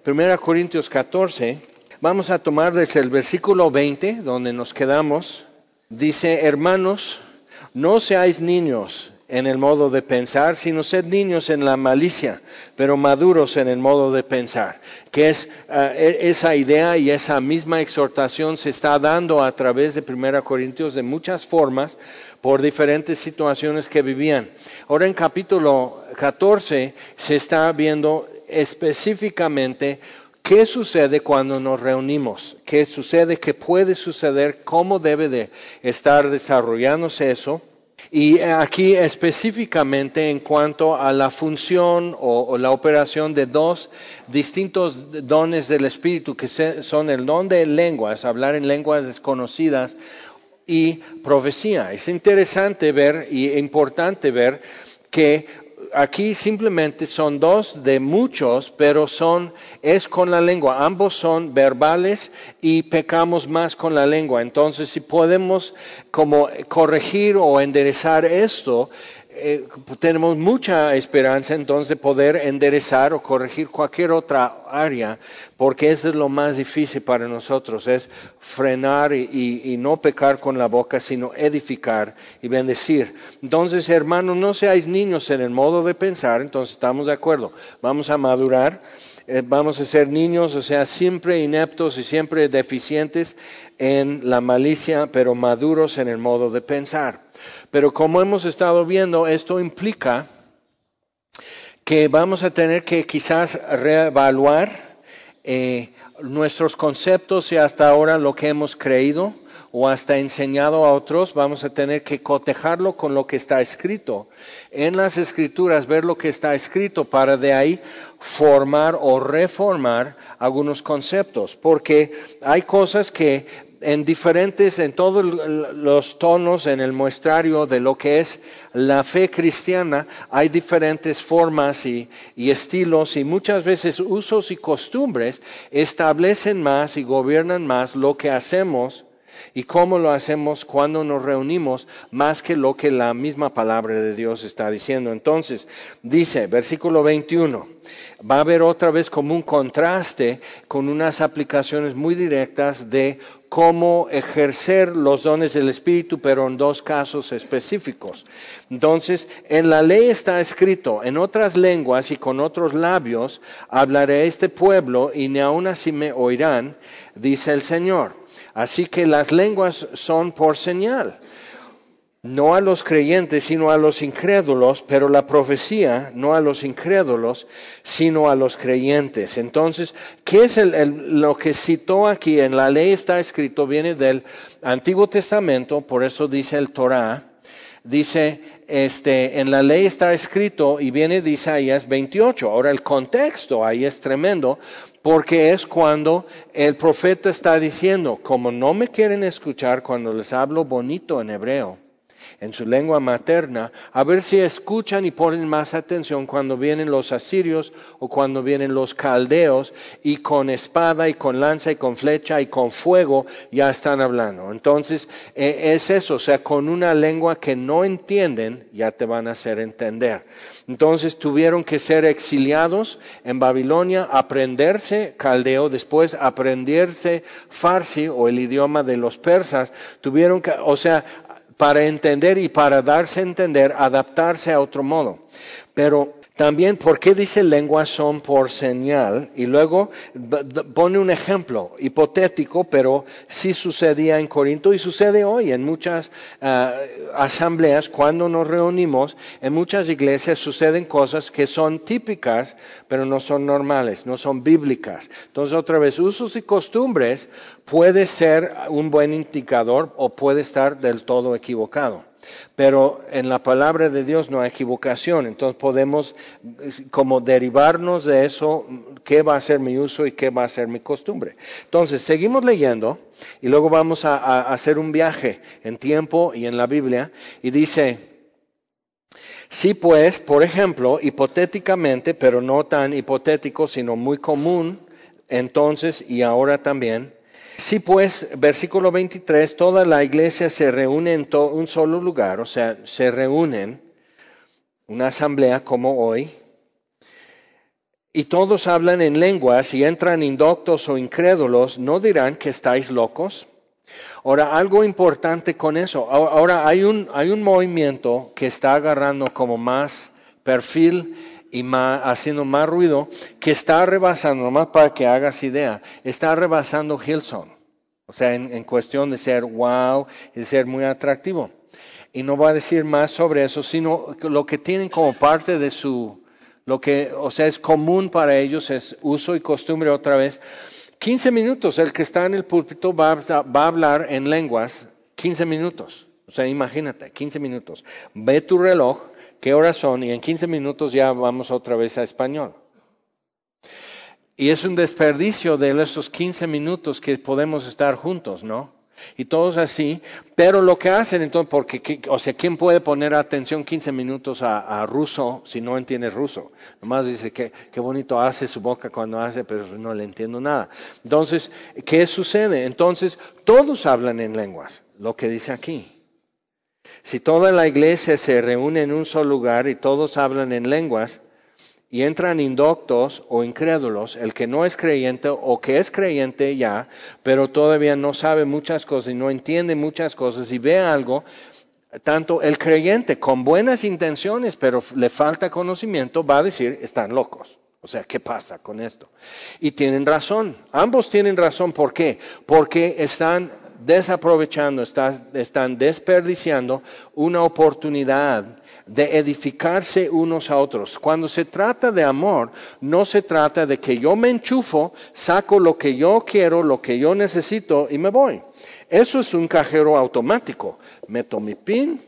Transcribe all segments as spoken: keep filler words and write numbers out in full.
Primera Corintios catorce, vamos a tomar desde el versículo veinte, donde nos quedamos. Dice, hermanos, no seáis niños en el modo de pensar, sino sed niños en la malicia, pero maduros en el modo de pensar. Que es uh, esa idea y esa misma exhortación se está dando a través de Primera Corintios de muchas formas, por diferentes situaciones que vivían. Ahora en capítulo catorce se está viendo específicamente qué sucede cuando nos reunimos, qué sucede, qué puede suceder, cómo debe de estar desarrollándose eso. Y aquí específicamente en cuanto a la función o, o la operación de dos distintos dones del Espíritu, que se, son el don de lenguas, hablar en lenguas desconocidas, y profecía. Es interesante ver y importante ver que aquí simplemente son dos de muchos, pero son, es con la lengua. Ambos son verbales y pecamos más con la lengua. Entonces, si podemos como corregir o enderezar esto, eh, tenemos mucha esperanza entonces de poder enderezar o corregir cualquier otra área, porque eso es lo más difícil para nosotros, es frenar y, y, y no pecar con la boca, sino edificar y bendecir. Entonces, hermanos, no seáis niños en el modo de pensar, entonces estamos de acuerdo, vamos a madurar, eh, vamos a ser niños, o sea, siempre ineptos y siempre deficientes en la malicia, pero maduros en el modo de pensar. Pero como hemos estado viendo, esto implica que vamos a tener que quizás reevaluar eh, nuestros conceptos y hasta ahora lo que hemos creído o hasta enseñado a otros. Vamos a tener que cotejarlo con lo que está escrito en las Escrituras, ver lo que está escrito para de ahí formar o reformar algunos conceptos, porque hay cosas que en diferentes, en todos los tonos, en el muestrario de lo que es la fe cristiana, hay diferentes formas y, y estilos, y muchas veces usos y costumbres establecen más y gobiernan más lo que hacemos y cómo lo hacemos cuando nos reunimos, más que lo que la misma palabra de Dios está diciendo. Entonces, dice, versículo veintiuno, va a haber otra vez como un contraste con unas aplicaciones muy directas de cómo ejercer los dones del Espíritu, pero en dos casos específicos. Entonces, en la ley está escrito, en otras lenguas y con otros labios hablaré a este pueblo y ni aun así me oirán, dice el Señor. Así que las lenguas son por señal, no a los creyentes, sino a los incrédulos, pero la profecía no a los incrédulos, sino a los creyentes. Entonces, ¿qué es el, el, lo que citó aquí? En la ley está escrito, viene del Antiguo Testamento, por eso dice el Torá, dice, este, en la ley está escrito y viene de Isaías veintiocho. Ahora el contexto ahí es tremendo, porque es cuando el profeta está diciendo, como no me quieren escuchar cuando les hablo bonito en hebreo, en su lengua materna, a ver si escuchan y ponen más atención cuando vienen los asirios o cuando vienen los caldeos y con espada y con lanza y con flecha y con fuego ya están hablando. Entonces eh, es eso, o sea, con una lengua que no entienden ya te van a hacer entender. Entonces tuvieron que ser exiliados en Babilonia, aprenderse caldeo, después aprenderse farsi o el idioma de los persas, tuvieron que, o sea, para entender y para darse a entender, adaptarse a otro modo. Pero también, ¿por qué dice lenguas son por señal? Y luego pone un ejemplo hipotético, pero sí sucedía en Corinto y sucede hoy en muchas uh, asambleas. Cuando nos reunimos, en muchas iglesias suceden cosas que son típicas, pero no son normales, no son bíblicas. Entonces, otra vez, usos y costumbres puede ser un buen indicador o puede estar del todo equivocado. Pero en la palabra de Dios no hay equivocación, entonces podemos como derivarnos de eso, qué va a ser mi uso y qué va a ser mi costumbre. Entonces, seguimos leyendo y luego vamos a, a hacer un viaje en tiempo y en la Biblia, y dice, sí pues, por ejemplo, hipotéticamente, pero no tan hipotético, sino muy común, entonces y ahora también, sí, pues, versículo veintitrés, toda la iglesia se reúne en to- un solo lugar, o sea, se reúnen, una asamblea como hoy, y todos hablan en lenguas y entran indoctos o incrédulos, ¿no dirán que estáis locos? Ahora, algo importante con eso. Ahora, hay un, hay un movimiento que está agarrando como más perfil y más, haciendo más ruido, que está rebasando, nomás para que hagas idea, está rebasando Hillsong. O sea, en, en cuestión de ser wow y de ser muy atractivo. Y no voy a decir más sobre eso, sino lo que tienen como parte de su, lo que, o sea, es común para ellos, es uso y costumbre otra vez. quince minutos, el que está en el púlpito va, va a hablar en lenguas quince minutos. O sea, imagínate, quince minutos. Ve tu reloj, qué horas son, y en quince minutos ya vamos otra vez a español. Y es un desperdicio de esos quince minutos que podemos estar juntos, ¿no? Y todos así, pero lo que hacen entonces, porque, o sea, ¿quién puede poner atención quince minutos a, a ruso si no entiende ruso? Nomás dice que qué bonito hace su boca cuando hace, pero no le entiendo nada. Entonces, ¿qué sucede? Entonces, todos hablan en lenguas, lo que dice aquí. Si toda la iglesia se reúne en un solo lugar y todos hablan en lenguas, y entran indoctos o incrédulos, el que no es creyente o que es creyente ya, pero todavía no sabe muchas cosas y no entiende muchas cosas y ve algo, tanto el creyente con buenas intenciones, pero le falta conocimiento, va a decir, están locos. O sea, ¿qué pasa con esto? Y tienen razón, ambos tienen razón. ¿Por qué? Porque están desaprovechando, están, están desperdiciando una oportunidad de edificarse unos a otros. Cuando se trata de amor, no se trata de que yo me enchufo, saco lo que yo quiero, lo que yo necesito y me voy. Eso es un cajero automático. Meto mi pin,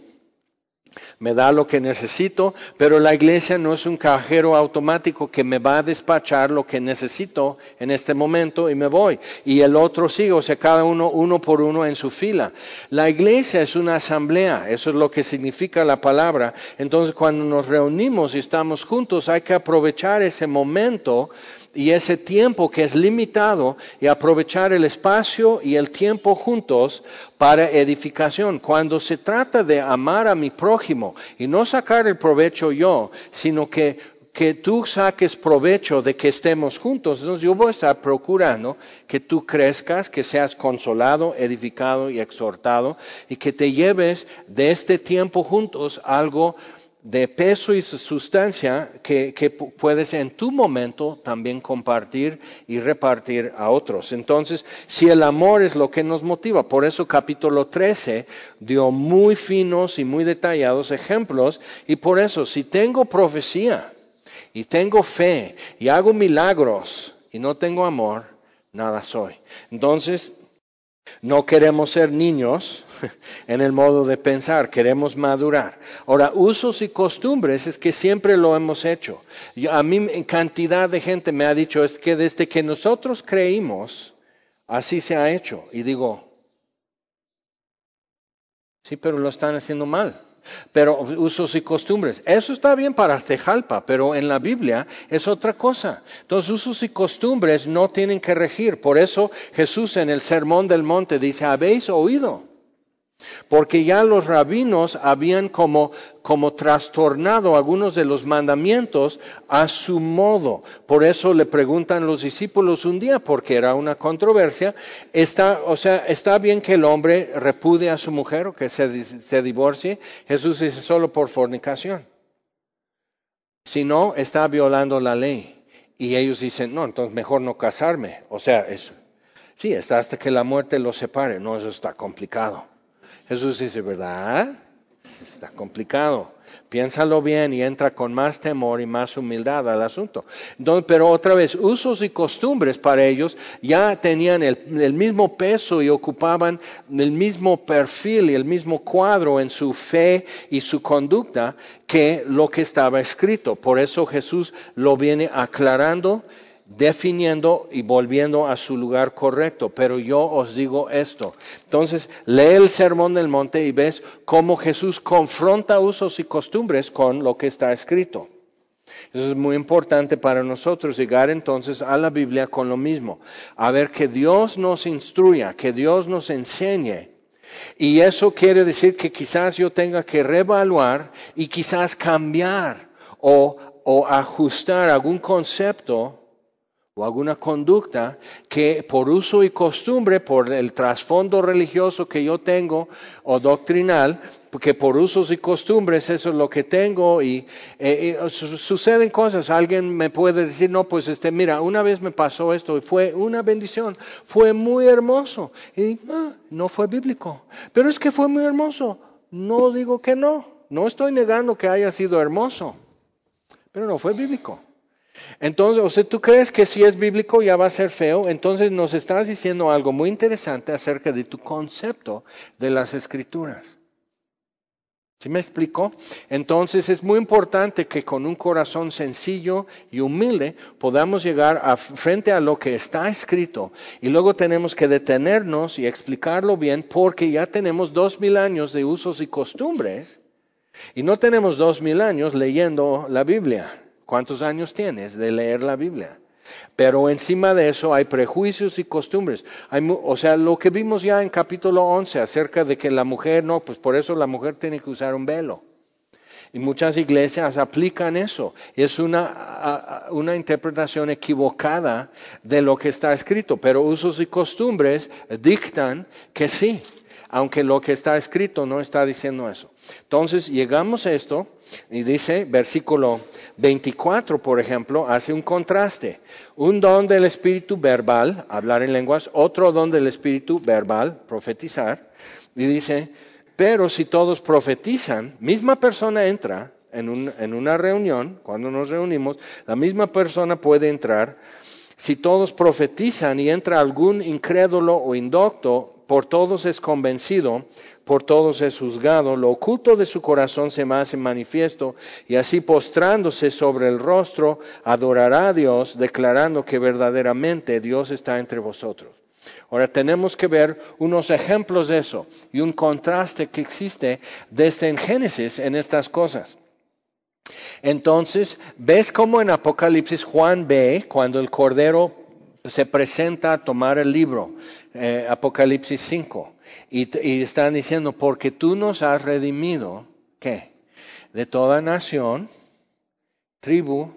me da lo que necesito, pero la iglesia no es un cajero automático que me va a despachar lo que necesito en este momento y me voy. Y el otro sigue, o sea, cada uno, uno por uno en su fila. La iglesia es una asamblea, eso es lo que significa la palabra. Entonces, cuando nos reunimos y estamos juntos, hay que aprovechar ese momento y ese tiempo que es limitado y aprovechar el espacio y el tiempo juntos para edificación. Cuando se trata de amar a mi prójimo y no sacar el provecho yo, sino que, que tú saques provecho de que estemos juntos, entonces yo voy a estar procurando que tú crezcas, que seas consolado, edificado y exhortado y que te lleves de este tiempo juntos algo de peso y sustancia que, que puedes en tu momento también compartir y repartir a otros. Entonces, si el amor es lo que nos motiva, por eso capítulo trece dio muy finos y muy detallados ejemplos, y por eso si tengo profecía y tengo fe y hago milagros y no tengo amor, nada soy. Entonces, no queremos ser niños en el modo de pensar, queremos madurar. Ahora, usos y costumbres es que siempre lo hemos hecho. Yo, a mí cantidad de gente me ha dicho es que desde que nosotros creímos, así se ha hecho. Y digo, sí, pero lo están haciendo mal. Pero usos y costumbres, eso está bien para Tejalpa, pero en la Biblia es otra cosa. Entonces usos y costumbres no tienen que regir. Por eso Jesús en el Sermón del Monte dice, habéis oído. Porque ya los rabinos habían como, como trastornado algunos de los mandamientos a su modo. Por eso le preguntan los discípulos un día, porque era una controversia, está, o sea, ¿está bien que el hombre repudie a su mujer o que se, se divorcie? Jesús dice solo por fornicación. Si no, está violando la ley. Y ellos dicen, no, entonces mejor no casarme. O sea, es, sí, está hasta que la muerte los separe. No, eso está complicado. Jesús dice, ¿verdad? Está complicado. Piénsalo bien y entra con más temor y más humildad al asunto. Entonces, pero otra vez, usos y costumbres para ellos ya tenían el, el mismo peso y ocupaban el mismo perfil y el mismo cuadro en su fe y su conducta que lo que estaba escrito. Por eso Jesús lo viene aclarando, definiendo y volviendo a su lugar correcto. Pero yo os digo esto. Entonces, lee el Sermón del Monte y ves cómo Jesús confronta usos y costumbres con lo que está escrito. Eso es muy importante para nosotros, llegar entonces a la Biblia con lo mismo. A ver que Dios nos instruya, que Dios nos enseñe. Y eso quiere decir que quizás yo tenga que reevaluar y quizás cambiar o o ajustar algún concepto o alguna conducta que por uso y costumbre, por el trasfondo religioso que yo tengo o doctrinal, porque por usos y costumbres eso es lo que tengo y eh, eh, su- suceden cosas. Alguien me puede decir, no, pues este, mira, una vez me pasó esto y fue una bendición, fue muy hermoso. Y ah, no fue bíblico, pero es que fue muy hermoso. No digo que no, no estoy negando que haya sido hermoso, pero no fue bíblico. Entonces, o sea, tú crees que si es bíblico ya va a ser feo, entonces nos estás diciendo algo muy interesante acerca de tu concepto de las Escrituras. ¿Sí me explico? Entonces es muy importante que con un corazón sencillo y humilde podamos llegar a, frente a lo que está escrito y luego tenemos que detenernos y explicarlo bien porque ya tenemos dos mil años de usos y costumbres y no tenemos dos mil años leyendo la Biblia. ¿Cuántos años tienes de leer la Biblia? Pero encima de eso hay prejuicios y costumbres. Hay, o sea, lo que vimos ya en capítulo once acerca de que la mujer, no, pues por eso la mujer tiene que usar un velo. Y muchas iglesias aplican eso. Es una, una interpretación equivocada de lo que está escrito, pero usos y costumbres dictan que sí, aunque lo que está escrito no está diciendo eso. Entonces llegamos a esto y dice, versículo veinticuatro, por ejemplo, hace un contraste. Un don del espíritu verbal, hablar en lenguas, otro don del espíritu verbal, profetizar, y dice, pero si todos profetizan, misma persona entra en, un, en una reunión, cuando nos reunimos, la misma persona puede entrar. Si todos profetizan y entra algún incrédulo o indocto, por todos es convencido, por todos es juzgado, lo oculto de su corazón se me hace manifiesto, y así postrándose sobre el rostro, adorará a Dios, declarando que verdaderamente Dios está entre vosotros. Ahora tenemos que ver unos ejemplos de eso y un contraste que existe desde en Génesis en estas cosas. Entonces, ¿ves cómo en Apocalipsis Juan ve cuando el Cordero se presenta a tomar el libro? Eh, Apocalipsis cinco. Y, y están diciendo, porque tú nos has redimido, ¿qué? De toda nación, tribu,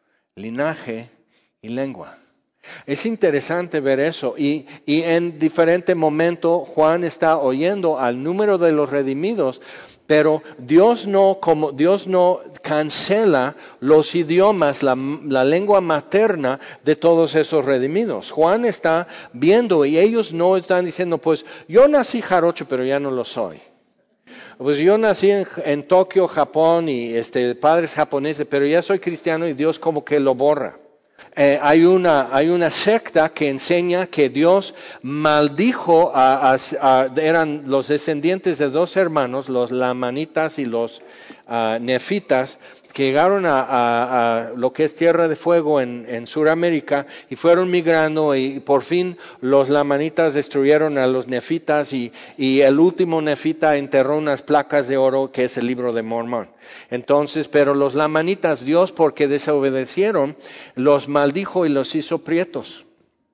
linaje y lengua. Es interesante ver eso y, y en diferente momento Juan está oyendo al número de los redimidos, pero Dios no, como Dios no cancela los idiomas, la, la lengua materna de todos esos redimidos. Juan está viendo y ellos no están diciendo, pues yo nací jarocho, pero ya no lo soy. Pues yo nací en, en Tokio, Japón, y este, padres japoneses, pero ya soy cristiano y Dios como que lo borra. Eh, hay una hay una secta que enseña que Dios maldijo a, a, a eran los descendientes de dos hermanos, los lamanitas y los uh, nefitas, que llegaron a, a, a lo que es Tierra de Fuego en, en Sudamérica y fueron migrando y por fin los lamanitas destruyeron a los nefitas y, y el último nefita enterró unas placas de oro que es el libro de Mormón. Entonces, pero los lamanitas, Dios porque desobedecieron, los maldijo y los hizo prietos.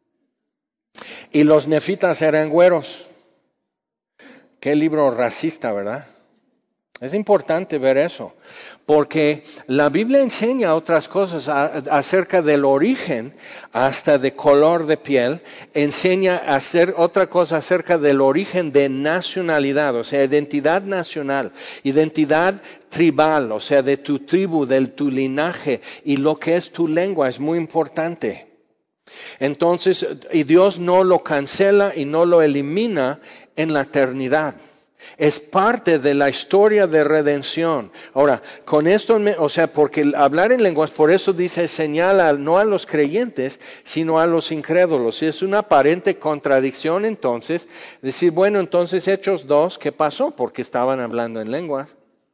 Y los nefitas eran güeros. Qué libro racista, ¿verdad? Es importante ver eso, porque la Biblia enseña otras cosas a, acerca del origen, hasta de color de piel, enseña a hacer otra cosa acerca del origen de nacionalidad, o sea, identidad nacional, identidad tribal, o sea, de tu tribu, de tu linaje, y lo que es tu lengua es muy importante. Entonces, y Dios no lo cancela y no lo elimina en la eternidad. Es parte de la historia de redención. Ahora, con esto, o sea, porque hablar en lenguas, por eso dice, señala no a los creyentes, sino a los incrédulos. Y es una aparente contradicción entonces, decir, bueno, entonces Hechos dos, ¿qué pasó? Porque estaban hablando en lenguas.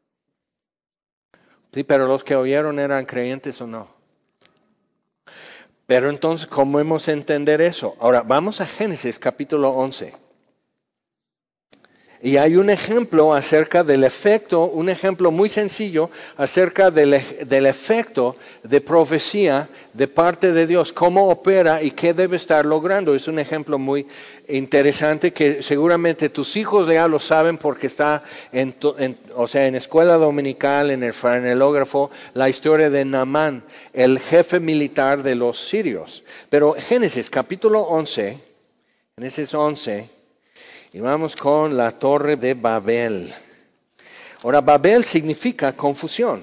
Sí, pero los que oyeron eran creyentes o no. Pero entonces, ¿cómo hemos de entender eso? Ahora, vamos a Génesis capítulo once. Y hay un ejemplo acerca del efecto, un ejemplo muy sencillo acerca del, del efecto de profecía de parte de Dios, cómo opera y qué debe estar logrando. Es un ejemplo muy interesante que seguramente tus hijos ya lo saben porque está en, en, o sea, en escuela dominical, en el franelógrafo, la historia de Naamán, el jefe militar de los sirios. Pero Génesis capítulo once, Génesis once, y vamos con la torre de Babel. Ahora, Babel significa confusión.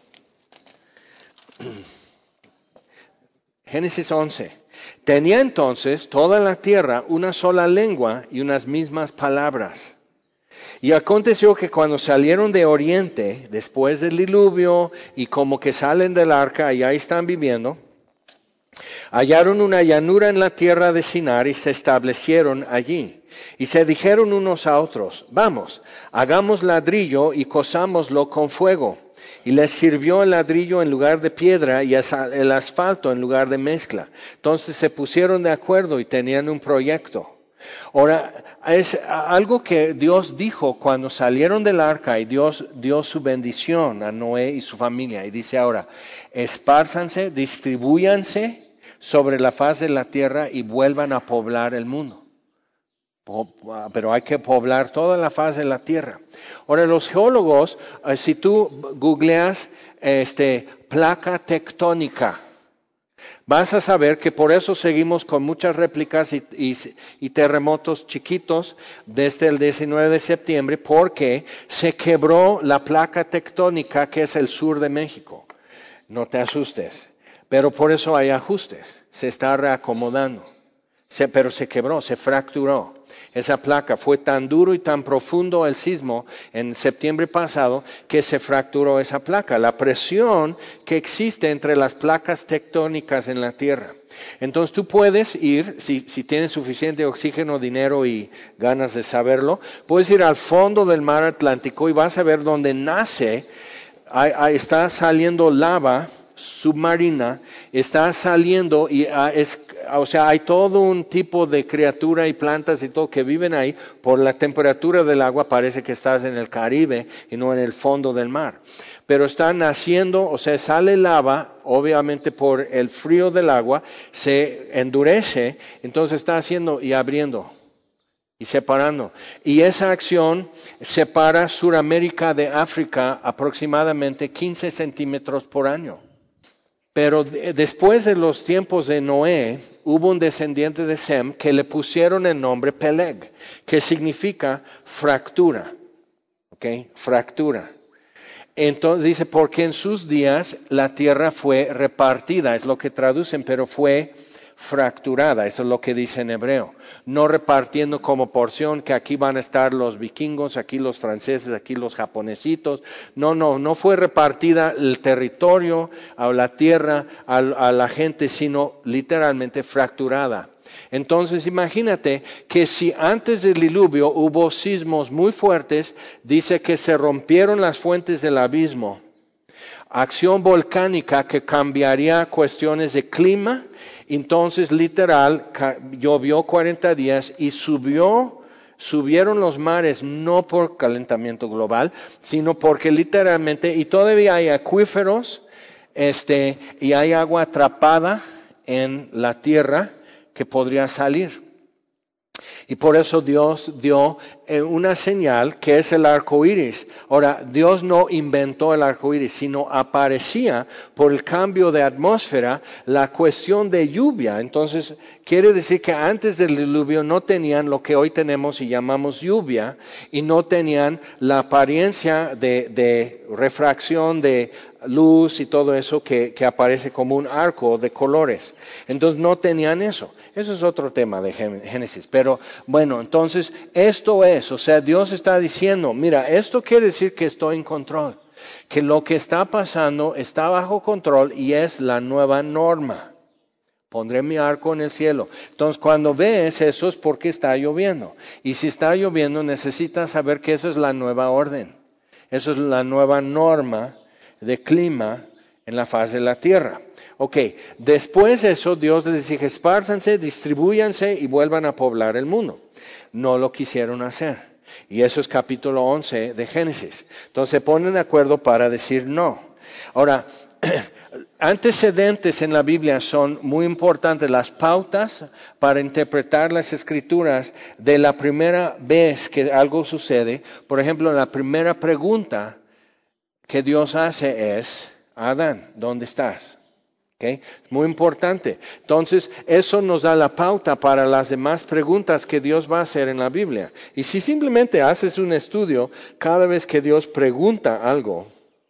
Génesis once. Tenía entonces toda la tierra una sola lengua y unas mismas palabras. Y aconteció que cuando salieron de oriente, después del diluvio, y como que salen del arca y ahí están viviendo, hallaron una llanura en la tierra de Sinar y se establecieron allí. Y se dijeron unos a otros, vamos, hagamos ladrillo y cozámoslo con fuego. Y les sirvió el ladrillo en lugar de piedra y el asfalto en lugar de mezcla. Entonces se pusieron de acuerdo y tenían un proyecto. Ahora, es algo que Dios dijo cuando salieron del arca y Dios dio su bendición a Noé y su familia. Y dice ahora, espárzanse, distribúyanse sobre la faz de la tierra y vuelvan a poblar el mundo. Pero hay que poblar toda la faz de la tierra. Ahora, los geólogos, si tú googleas este, placa tectónica, vas a saber que por eso seguimos con muchas réplicas y, y, y terremotos chiquitos desde el diecinueve de septiembre, porque se quebró la placa tectónica que es el sur de México. No te asustes, pero por eso hay ajustes, se está reacomodando, se, pero se quebró, se fracturó. Esa placa fue tan duro y tan profundo el sismo en septiembre pasado que se fracturó esa placa. La presión que existe entre las placas tectónicas en la Tierra. Entonces tú puedes ir, si, si tienes suficiente oxígeno, dinero y ganas de saberlo, puedes ir al fondo del mar Atlántico y vas a ver donde nace, ahí, ahí está saliendo lava submarina, está saliendo y ah, es, o sea, hay todo un tipo de criatura y plantas y todo que viven ahí. Por la temperatura del agua parece que estás en el Caribe y no en el fondo del mar. Pero está naciendo, o sea, sale lava, obviamente por el frío del agua, se endurece, entonces está haciendo y abriendo y separando. Y esa acción separa Sudamérica de África aproximadamente quince centímetros por año. Pero después de los tiempos de Noé, hubo un descendiente de Sem que le pusieron el nombre Peleg, que significa fractura. ¿Ok? Fractura. Entonces dice, porque en sus días la tierra fue repartida, es lo que traducen, pero fue fracturada, eso es lo que dice en hebreo. No repartiendo como porción que aquí van a estar los vikingos, aquí los franceses, aquí los japonesitos. No, no, no fue repartida el territorio a la tierra, a, a la gente, sino literalmente fracturada. Entonces imagínate que si antes del diluvio hubo sismos muy fuertes, dice que se rompieron las fuentes del abismo. Acción volcánica que cambiaría cuestiones de clima. Entonces, literal, llovió cuarenta días y subió, subieron los mares no por calentamiento global, sino porque literalmente, y todavía hay acuíferos, este, y hay agua atrapada en la tierra que podría salir. Y por eso Dios dio una señal que es el arco iris. Ahora, Dios no inventó el arco iris, sino aparecía por el cambio de atmósfera la cuestión de lluvia. Entonces, quiere decir que antes del diluvio no tenían lo que hoy tenemos y llamamos lluvia, y no tenían la apariencia de, de refracción de luz y todo eso que, que aparece como un arco de colores. Entonces no tenían eso. Eso es otro tema de Génesis. Pero bueno, entonces esto es, o sea, Dios está diciendo, mira, esto quiere decir que estoy en control, que lo que está pasando está bajo control y es la nueva norma. Pondré mi arco en el cielo. Entonces, cuando ves eso es porque está lloviendo. Y si está lloviendo, necesitas saber que eso es la nueva orden. Eso es la nueva norma de clima en la faz de la tierra. Ok, después de eso Dios les dice, espárzanse, distribúyanse y vuelvan a poblar el mundo. No lo quisieron hacer. Y eso es capítulo once de Génesis. Entonces se ponen de acuerdo para decir no. Ahora, antecedentes en la Biblia son muy importantes, las pautas para interpretar las Escrituras de la primera vez que algo sucede. Por ejemplo, la primera pregunta que Dios hace es, Adán, ¿dónde estás? ¿Okay? Muy importante. Entonces, eso nos da la pauta para las demás preguntas que Dios va a hacer en la Biblia. Y si simplemente haces un estudio, cada vez que Dios pregunta algo,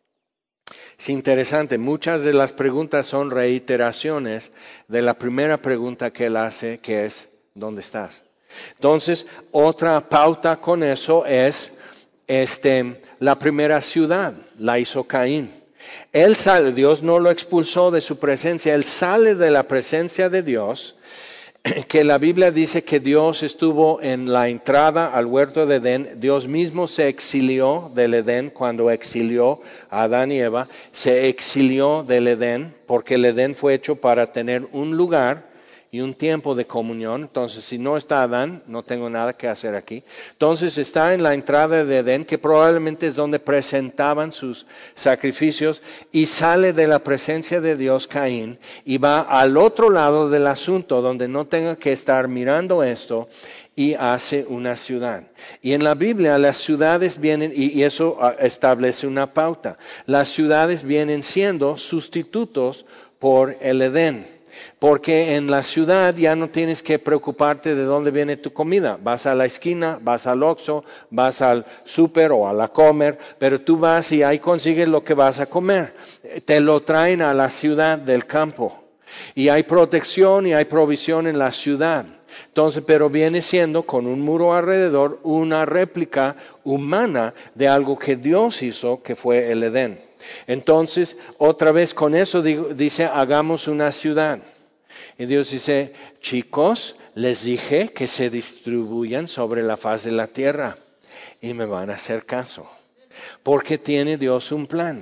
es interesante, muchas de las preguntas son reiteraciones de la primera pregunta que Él hace, que es, ¿dónde estás? Entonces, otra pauta con eso es, este, la primera ciudad, la hizo Caín. Él sale, Dios no lo expulsó de su presencia, Él sale de la presencia de Dios, que la Biblia dice que Dios estuvo en la entrada al huerto de Edén, Dios mismo se exilió del Edén cuando exilió a Adán y Eva, se exilió del Edén porque el Edén fue hecho para tener un lugar y un tiempo de comunión. Entonces, si no está Adán, no tengo nada que hacer aquí. Entonces, está en la entrada de Edén, que probablemente es donde presentaban sus sacrificios, y sale de la presencia de Dios Caín, y va al otro lado del asunto, donde no tenga que estar mirando esto, y hace una ciudad. Y en la Biblia las ciudades vienen, y, y eso establece una pauta, las ciudades vienen siendo sustitutos por el Edén. Porque en la ciudad ya no tienes que preocuparte de dónde viene tu comida. Vas a la esquina, vas al Oxxo, vas al súper o a la Comer, pero tú vas y ahí consigues lo que vas a comer. Te lo traen a la ciudad del campo. Y hay protección y hay provisión en la ciudad. Entonces, pero viene siendo con un muro alrededor una réplica humana de algo que Dios hizo, que fue el Edén. Entonces, otra vez con eso digo, dice, hagamos una ciudad. Y Dios dice, chicos, les dije que se distribuyan sobre la faz de la tierra. Y me van a hacer caso. Porque tiene Dios un plan.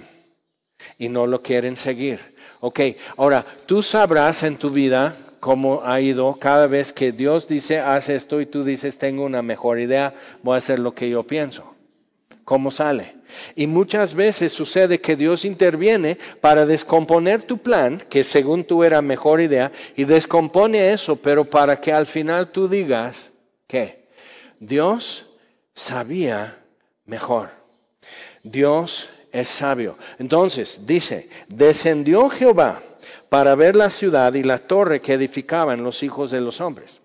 Y no lo quieren seguir. Ok, ahora, tú sabrás en tu vida cómo ha ido cada vez que Dios dice, haz esto, y tú dices, tengo una mejor idea, voy a hacer lo que yo pienso. ¿Cómo sale? Y muchas veces sucede que Dios interviene para descomponer tu plan, que según tú era mejor idea, y descompone eso, pero para que al final tú digas, ¿qué? Dios sabía mejor. Dios es sabio. Entonces, dice, descendió Jehová para ver la ciudad y la torre que edificaban los hijos de los hombres.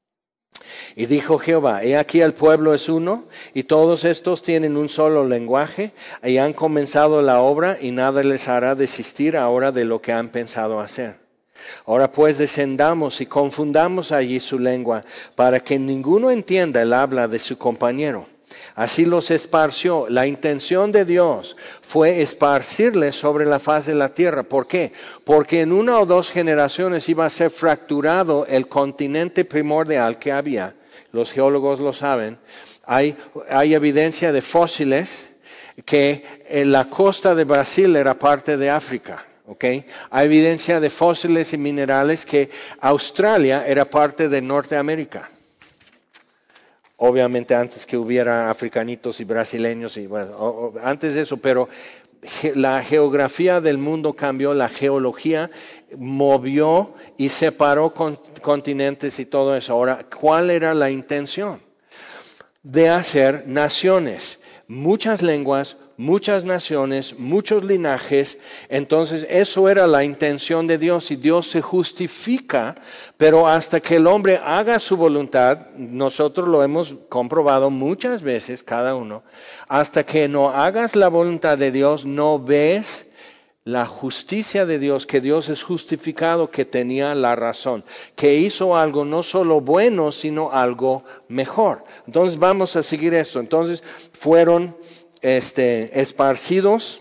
Y dijo Jehová, he aquí el pueblo es uno, y todos estos tienen un solo lenguaje, y han comenzado la obra, y nada les hará desistir ahora de lo que han pensado hacer. Ahora pues descendamos y confundamos allí su lengua, para que ninguno entienda el habla de su compañero. Así los esparció. La intención de Dios fue esparcirles sobre la faz de la tierra. ¿Por qué? Porque en una o dos generaciones iba a ser fracturado el continente primordial que había. Los geólogos lo saben. Hay, hay evidencia de fósiles que en la costa de Brasil era parte de África. Okay. Hay evidencia de fósiles y minerales que Australia era parte de Norteamérica. Obviamente antes que hubiera africanitos y brasileños, y bueno, o, o, antes de eso, pero ge, la geografía del mundo cambió, la geología movió y separó con, continentes y todo eso. Ahora, ¿cuál era la intención? De hacer naciones, muchas lenguas, muchas naciones, muchos linajes. Entonces eso era la intención de Dios, y Dios se justifica, pero hasta que el hombre haga su voluntad, nosotros lo hemos comprobado muchas veces, cada uno, hasta que no hagas la voluntad de Dios, no ves la justicia de Dios, que Dios es justificado, que tenía la razón, que hizo algo no solo bueno, sino algo mejor. Entonces vamos a seguir esto. Entonces fueron Este, esparcidos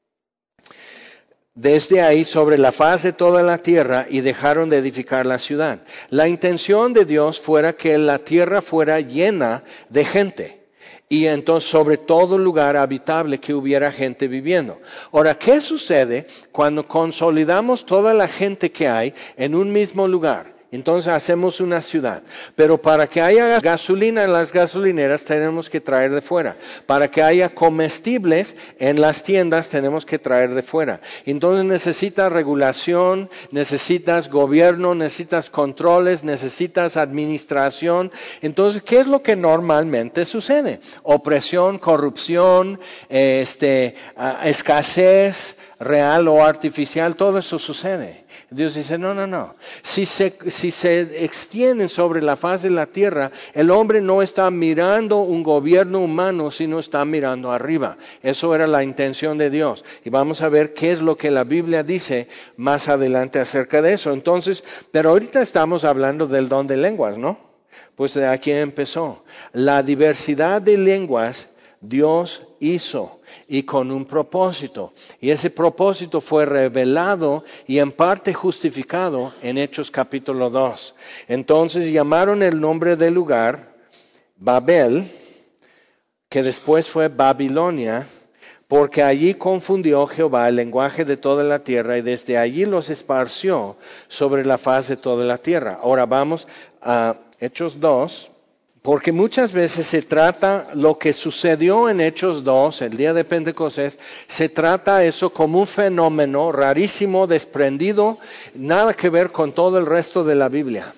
desde ahí sobre la faz de toda la tierra, y dejaron de edificar la ciudad. La intención de Dios fuera que la tierra fuera llena de gente, y entonces sobre todo lugar habitable que hubiera gente viviendo. Ahora, ¿qué sucede cuando consolidamos toda la gente que hay en un mismo lugar? Entonces hacemos una ciudad. Pero para que haya gasolina en las gasolineras tenemos que traer de fuera. Para que haya comestibles en las tiendas tenemos que traer de fuera. Entonces necesitas regulación, necesitas gobierno, necesitas controles, necesitas administración. Entonces, ¿qué es lo que normalmente sucede? Opresión, corrupción, este, escasez real o artificial, todo eso sucede. Dios dice, no, no, no. Si se, si se extienden sobre la faz de la tierra, el hombre no está mirando un gobierno humano, sino está mirando arriba. Eso era la intención de Dios. Y vamos a ver qué es lo que la Biblia dice más adelante acerca de eso. Entonces, pero ahorita estamos hablando del don de lenguas, ¿no? Pues de aquí empezó. La diversidad de lenguas Dios hizo y con un propósito. Y ese propósito fue revelado y en parte justificado en Hechos capítulo dos. Entonces llamaron el nombre del lugar Babel, que después fue Babilonia, porque allí confundió Jehová el lenguaje de toda la tierra y desde allí los esparció sobre la faz de toda la tierra. Ahora vamos a Hechos dos. Porque muchas veces se trata lo que sucedió en Hechos dos, el día de Pentecostés, se trata eso como un fenómeno rarísimo, desprendido, nada que ver con todo el resto de la Biblia.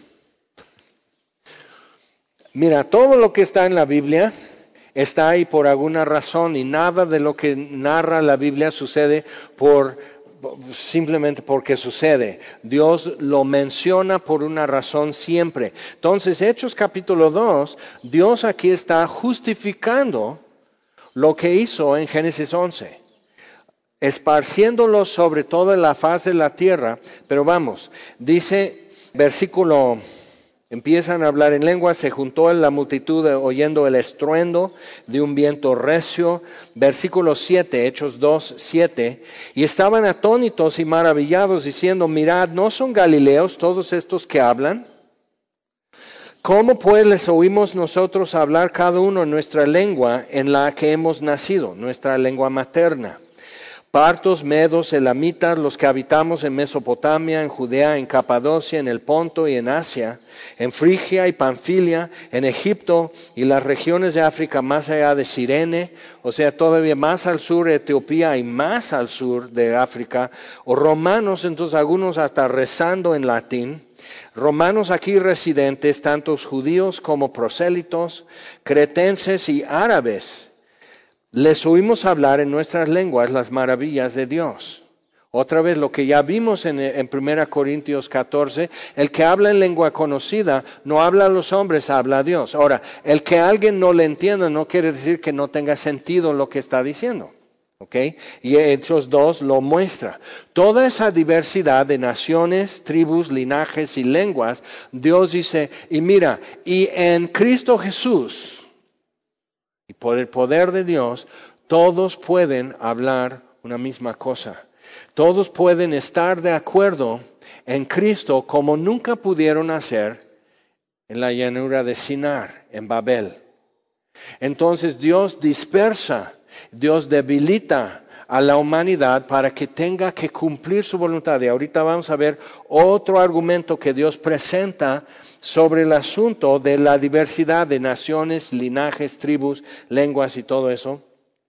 Mira, todo lo que está en la Biblia está ahí por alguna razón y nada de lo que narra la Biblia sucede por simplemente porque sucede. Dios lo menciona por una razón siempre. Entonces, Hechos capítulo dos, Dios aquí está justificando lo que hizo en Génesis once, esparciéndolo sobre toda la faz de la tierra. Pero vamos, dice versículo, empiezan a hablar en lengua, se juntó la multitud oyendo el estruendo de un viento recio. Versículo siete, Hechos dos, siete. Y estaban atónitos y maravillados diciendo, mirad, ¿no son galileos todos estos que hablan? ¿Cómo pues les oímos nosotros hablar cada uno en nuestra lengua en la que hemos nacido, nuestra lengua materna? Partos, medos, elamitas, los que habitamos en Mesopotamia, en Judea, en Capadocia, en el Ponto y en Asia, en Frigia y Panfilia, en Egipto y las regiones de África más allá de Cirene, o sea, todavía más al sur de Etiopía y más al sur de África, o romanos, entonces algunos hasta rezando en latín, romanos aquí residentes, tantos judíos como prosélitos, cretenses y árabes. Les oímos hablar en nuestras lenguas las maravillas de Dios. Otra vez lo que ya vimos en, en primera Corintios catorce, el que habla en lengua conocida no habla a los hombres, habla a Dios. Ahora, el que alguien no le entienda no quiere decir que no tenga sentido lo que está diciendo. ¿Ok? Y Hechos dos lo muestra. Toda esa diversidad de naciones, tribus, linajes y lenguas, Dios dice, y mira, y en Cristo Jesús, y por el poder de Dios, todos pueden hablar una misma cosa. Todos pueden estar de acuerdo en Cristo como nunca pudieron hacer en la llanura de Sinar, en Babel. Entonces Dios dispersa, Dios debilita a la humanidad para que tenga que cumplir su voluntad. Y ahorita vamos a ver otro argumento que Dios presenta sobre el asunto de la diversidad de naciones, linajes, tribus, lenguas y todo eso.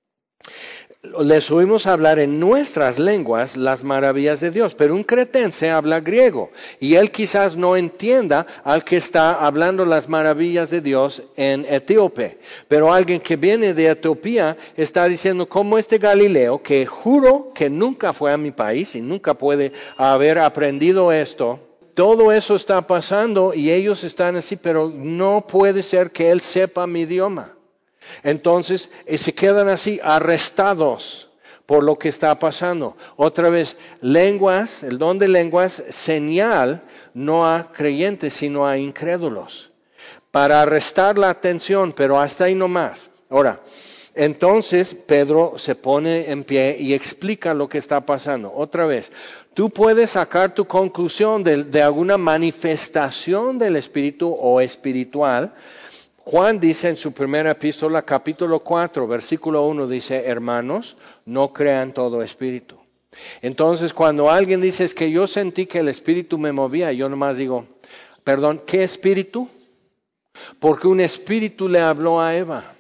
Les oímos hablar en nuestras lenguas las maravillas de Dios, pero un cretense habla griego y él quizás no entienda al que está hablando las maravillas de Dios en etíope, pero alguien que viene de Etiopía está diciendo como este Galileo, que juro que nunca fue a mi país y nunca puede haber aprendido esto. Todo eso está pasando y ellos están así, pero no puede ser que él sepa mi idioma. Entonces se quedan así arrestados por lo que está pasando. Otra vez, lenguas, el don de lenguas, señal no a creyentes sino a incrédulos, para arrestar la atención, pero hasta ahí no más. Ahora, entonces Pedro se pone en pie y explica lo que está pasando. Otra vez, tú puedes sacar tu conclusión de, de alguna manifestación del Espíritu o espiritual. Juan dice en su primera epístola, capítulo cuatro, versículo uno, dice, hermanos, no crean todo espíritu. Entonces, cuando alguien dice, es que yo sentí que el Espíritu me movía, yo nomás digo, Perdón, ¿qué espíritu? Porque un espíritu le habló a Eva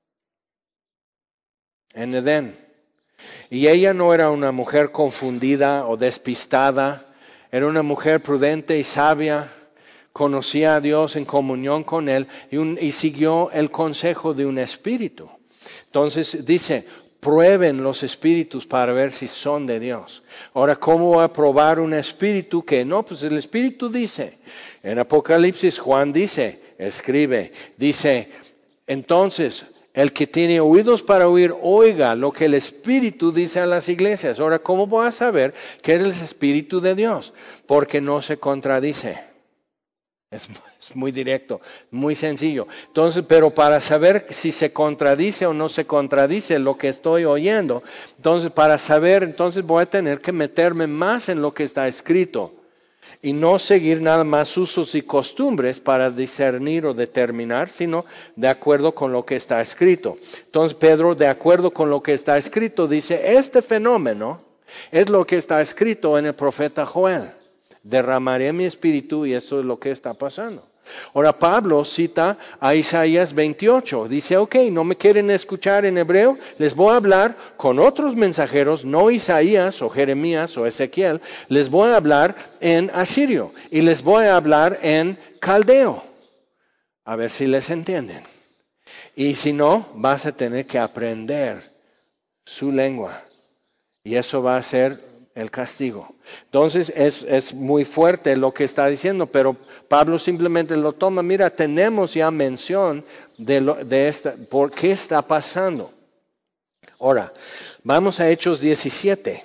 en Edén. Y ella no era una mujer confundida o despistada, era una mujer prudente y sabia, conocía a Dios en comunión con Él y, un, y siguió el consejo de un espíritu. Entonces dice, prueben los espíritus para ver si son de Dios. Ahora, ¿cómo va a probar un espíritu que no? Pues el espíritu dice, en Apocalipsis Juan dice, escribe, dice, entonces, el que tiene oídos para oír, oiga lo que el Espíritu dice a las iglesias. Ahora, ¿cómo voy a saber que es el Espíritu de Dios? Porque no se contradice. Es, es muy directo, muy sencillo. Entonces, pero para saber si se contradice o no se contradice lo que estoy oyendo, entonces para saber, entonces voy a tener que meterme más en lo que está escrito. Y no seguir nada más usos y costumbres para discernir o determinar, sino de acuerdo con lo que está escrito. Entonces Pedro, de acuerdo con lo que está escrito, dice, este fenómeno es lo que está escrito en el profeta Joel. Derramaré mi espíritu y eso es lo que está pasando. Ahora Pablo cita a Isaías veintiocho, dice, ok, no me quieren escuchar en hebreo, les voy a hablar con otros mensajeros, no Isaías o Jeremías o Ezequiel, les voy a hablar en asirio y les voy a hablar en caldeo, a ver si les entienden. Y si no, vas a tener que aprender su lengua y eso va a ser el castigo. Entonces es, es muy fuerte lo que está diciendo, pero Pablo simplemente lo toma. Mira, tenemos ya mención de, lo, de esta, por qué está pasando. Ahora, vamos a Hechos diecisiete.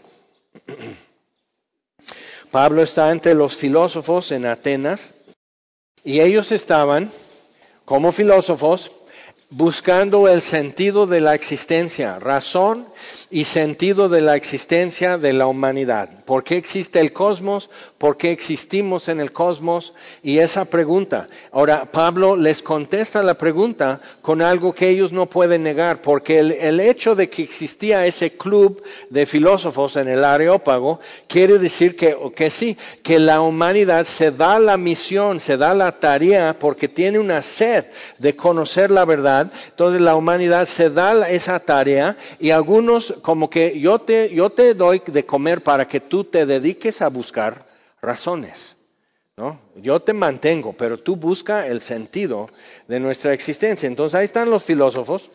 Pablo está entre los filósofos en Atenas y ellos estaban, como filósofos, buscando el sentido de la existencia, razón y sentido de la existencia de la humanidad. ¿Por qué existe el cosmos? ¿Por qué existimos en el cosmos? Y esa pregunta. Ahora, Pablo les contesta la pregunta con algo que ellos no pueden negar, porque el, el hecho de que existía ese club de filósofos en el Areópago quiere decir que, que sí, que la humanidad se da la misión, se da la tarea, porque tiene una sed de conocer la verdad. Entonces la humanidad se da esa tarea y algunos como que yo te, yo te doy de comer para que tú te dediques a buscar razones, ¿no? Yo te mantengo, pero tú busca el sentido de nuestra existencia. Entonces ahí están los filósofos.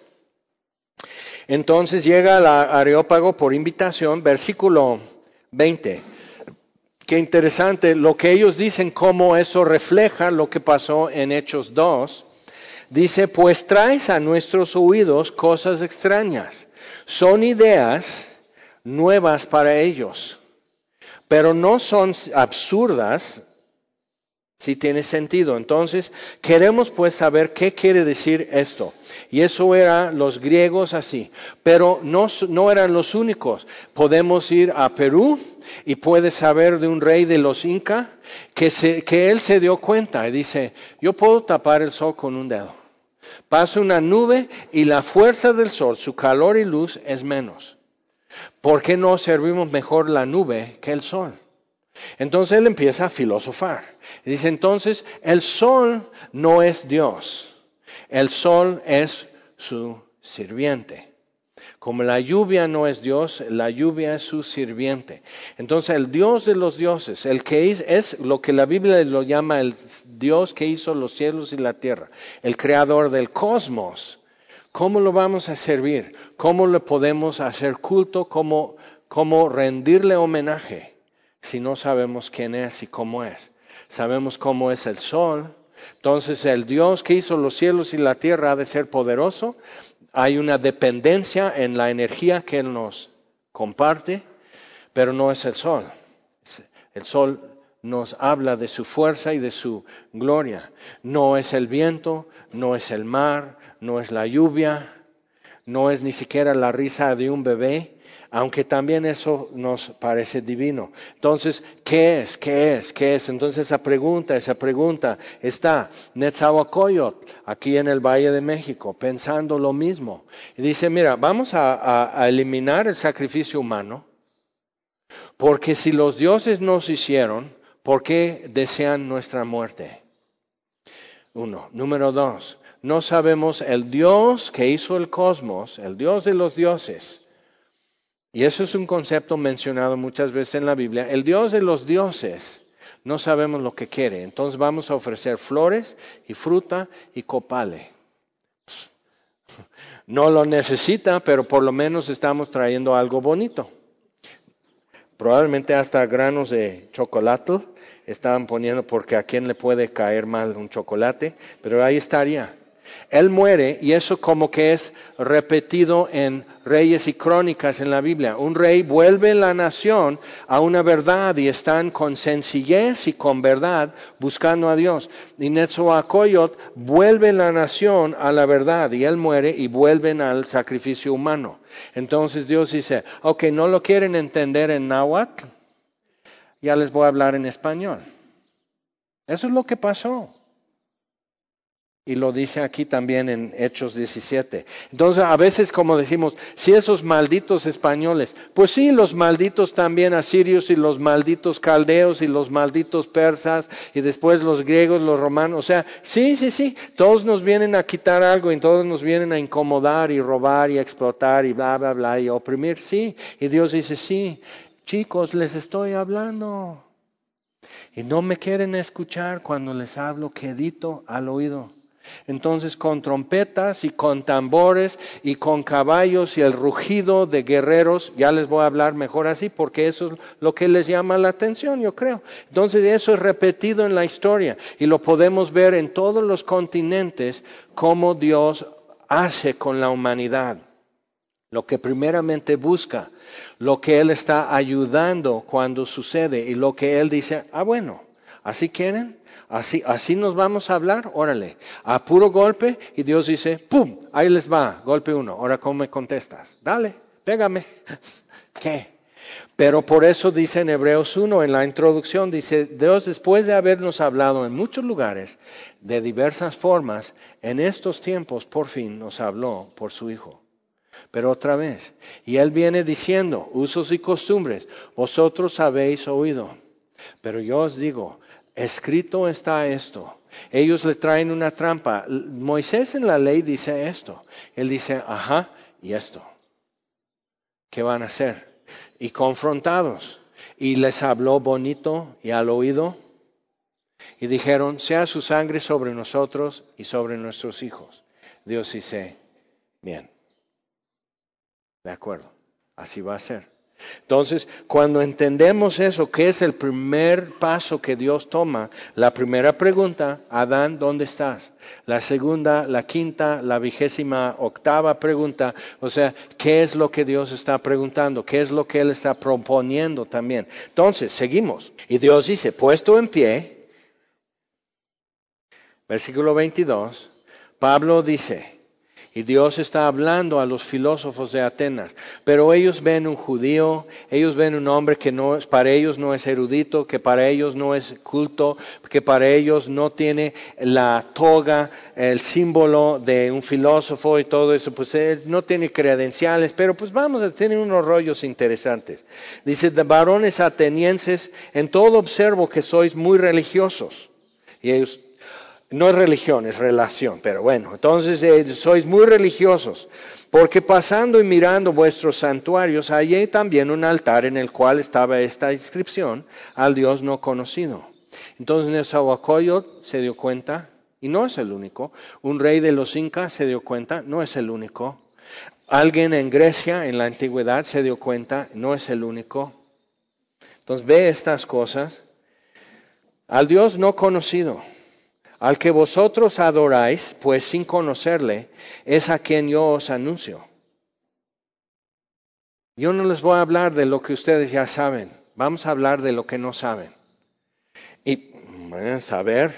Entonces llega el Areópago por invitación, versículo veinte. Qué interesante lo que ellos dicen, cómo eso refleja lo que pasó en Hechos dos. Dice, pues traes a nuestros oídos cosas extrañas. Son ideas nuevas para ellos, pero no son absurdas si tiene sentido. Entonces, queremos pues saber qué quiere decir esto. Y eso eran los griegos así, pero no, no eran los únicos. Podemos ir a Perú y puedes saber de un rey de los Inca que, se, que él se dio cuenta y dice, yo puedo tapar el sol con un dedo. Pasa una nube y la fuerza del sol, su calor y luz es menos. ¿Por qué no servimos mejor la nube que el sol? Entonces él empieza a filosofar. Y dice, entonces, el sol no es Dios. El sol es su sirviente. Como la lluvia no es Dios, la lluvia es su sirviente. Entonces el Dios de los dioses, el que es, es lo que la Biblia lo llama el Dios que hizo los cielos y la tierra, el creador del cosmos. ¿Cómo lo vamos a servir? ¿Cómo le podemos hacer culto? ¿Cómo, cómo rendirle homenaje si no sabemos quién es y cómo es? Sabemos cómo es el sol. Entonces el Dios que hizo los cielos y la tierra ha de ser poderoso. Hay una dependencia en la energía que Él nos comparte, pero no es el sol. El sol nos habla de su fuerza y de su gloria. No es el viento, no es el mar, no es la lluvia, no es ni siquiera la risa de un bebé, aunque también eso nos parece divino. Entonces, ¿qué es? ¿Qué es? ¿Qué es? Entonces esa pregunta, esa pregunta está Netzahualcóyotl, aquí en el Valle de México, pensando lo mismo. Y dice, mira, vamos a, a, a eliminar el sacrificio humano, porque si los dioses nos hicieron, ¿por qué desean nuestra muerte? Uno. Número dos, no sabemos el Dios que hizo el cosmos, el Dios de los dioses. Y eso es un concepto mencionado muchas veces en la Biblia. El Dios de los dioses, no sabemos lo que quiere. Entonces vamos a ofrecer flores y fruta y copale. No lo necesita, pero por lo menos estamos trayendo algo bonito. Probablemente hasta granos de chocolate estaban poniendo, porque a quién le puede caer mal un chocolate, pero ahí estaría. Él muere, y eso como que es repetido en Reyes y Crónicas en la Biblia. Un rey vuelve la nación a una verdad y están con sencillez y con verdad buscando a Dios. Y Netzoacoyot vuelve la nación a la verdad y él muere y vuelven al sacrificio humano. Entonces Dios dice, ok, ¿no lo quieren entender en náhuatl? Ya les voy a hablar en español. Eso es lo que pasó. Y lo dice aquí también en Hechos diecisiete. Entonces, a veces como decimos, si esos malditos españoles, pues sí, los malditos también asirios y los malditos caldeos y los malditos persas y después los griegos, los romanos. O sea, sí, sí, sí, todos nos vienen a quitar algo y todos nos vienen a incomodar y robar y explotar y bla, bla, bla y oprimir. Sí, y Dios dice, sí, chicos, les estoy hablando. Y no me quieren escuchar cuando les hablo quedito al oído. Entonces con trompetas y con tambores y con caballos y el rugido de guerreros, ya les voy a hablar mejor así porque eso es lo que les llama la atención, yo creo. Entonces eso es repetido en la historia y lo podemos ver en todos los continentes cómo Dios hace con la humanidad. Lo que primeramente busca, lo que Él está ayudando cuando sucede y lo que Él dice, ah bueno, ¿así quieren? Así, así nos vamos a hablar, órale, a puro golpe, y Dios dice, ¡pum! Ahí les va, golpe uno, ahora ¿cómo me contestas? Dale, pégame. ¿Qué? Pero por eso dice en Hebreos uno, en la introducción, dice, Dios después de habernos hablado en muchos lugares, de diversas formas, en estos tiempos por fin nos habló por su Hijo. Pero otra vez, y Él viene diciendo, usos y costumbres, vosotros habéis oído, pero yo os digo, escrito está esto. Ellos le traen una trampa. Moisés en la ley dice esto. Él dice, ajá, y esto. ¿Qué van a hacer? Y confrontados. Y les habló bonito y al oído. Y dijeron, sea su sangre sobre nosotros y sobre nuestros hijos. Dios dice, bien. De acuerdo, así va a ser. Entonces, cuando entendemos eso, ¿qué es el primer paso que Dios toma? La primera pregunta, Adán, ¿dónde estás? La segunda, la quinta, la vigésima octava pregunta, o sea, ¿qué es lo que Dios está preguntando? ¿Qué es lo que Él está proponiendo también? Entonces, seguimos. Y Dios dice, puesto en pie, versículo veintidós, Pablo dice, y Dios está hablando a los filósofos de Atenas, pero ellos ven un judío, ellos ven un hombre que no es, para ellos no es erudito, que para ellos no es culto, que para ellos no tiene la toga, el símbolo de un filósofo y todo eso, pues él no tiene credenciales, pero pues vamos a tener unos rollos interesantes. Dice, de varones atenienses, en todo observo que sois muy religiosos. Y ellos, no es religión, es relación, pero bueno, entonces eh, sois muy religiosos, porque pasando y mirando vuestros santuarios, hallé también un altar en el cual estaba esta inscripción, al Dios no conocido. Entonces Netzahualcóyotl se dio cuenta, y no es el único, un rey de los incas se dio cuenta, no es el único, alguien en Grecia en la antigüedad se dio cuenta, no es el único. Entonces ve estas cosas, al Dios no conocido, al que vosotros adoráis, pues sin conocerle, es a quien yo os anuncio. Yo no les voy a hablar de lo que ustedes ya saben, vamos a hablar de lo que no saben. Y, bueno, saber,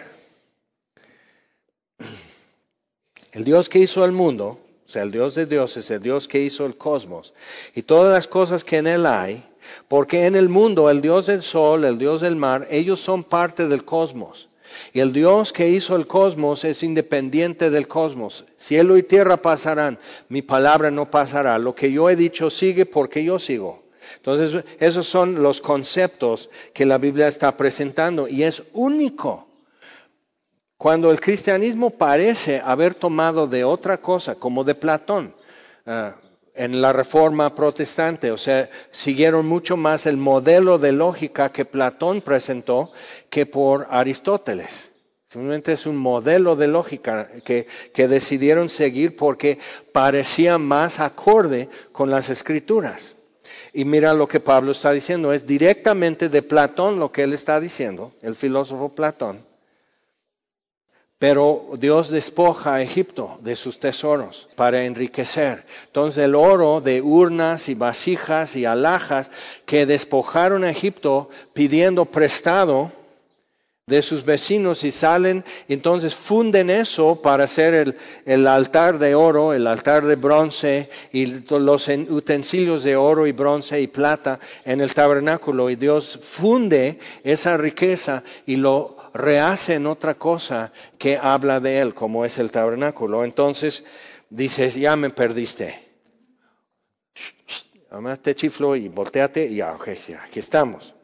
el Dios que hizo el mundo, o sea, el Dios de dioses, el Dios que hizo el cosmos, y todas las cosas que en él hay, porque en el mundo el Dios del sol, el Dios del mar, ellos son parte del cosmos. Y el Dios que hizo el cosmos es independiente del cosmos. Cielo y tierra pasarán, mi palabra no pasará. Lo que yo he dicho sigue porque yo sigo. Entonces, esos son los conceptos que la Biblia está presentando y es único. cuando el cristianismo parece haber tomado de otra cosa, como de Platón, uh, en la Reforma Protestante, o sea, siguieron mucho más el modelo de lógica que Platón presentó que por Aristóteles. Simplemente es un modelo de lógica que, que decidieron seguir porque parecía más acorde con las Escrituras. Y mira lo que Pablo está diciendo, es directamente de Platón lo que él está diciendo, el filósofo Platón. Pero Dios despoja a Egipto de sus tesoros para enriquecer. Entonces el oro de urnas y vasijas y alhajas que despojaron a Egipto pidiendo prestado de sus vecinos y salen, entonces funden eso para hacer el, el altar de oro, el altar de bronce y los utensilios de oro y bronce y plata en el tabernáculo. Y Dios funde esa riqueza y lo rehace en otra cosa que habla de Él, como es el tabernáculo. Entonces dices, ya me perdiste. Además te chiflo y volteate y ya, okay, ya, aquí estamos.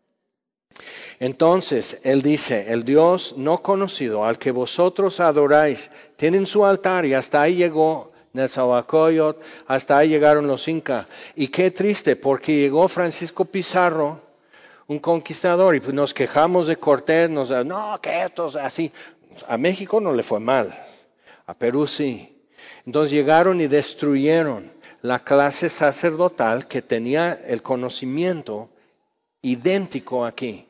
Entonces, Él dice, el Dios no conocido al que vosotros adoráis, tienen su altar y hasta ahí llegó Nezahualcóyotl, hasta ahí llegaron los incas. Y qué triste, porque llegó Francisco Pizarro, un conquistador, y pues nos quejamos de Cortés, nos no, que esto es así. A México no le fue mal, a Perú sí. Entonces llegaron y destruyeron la clase sacerdotal que tenía el conocimiento idéntico aquí.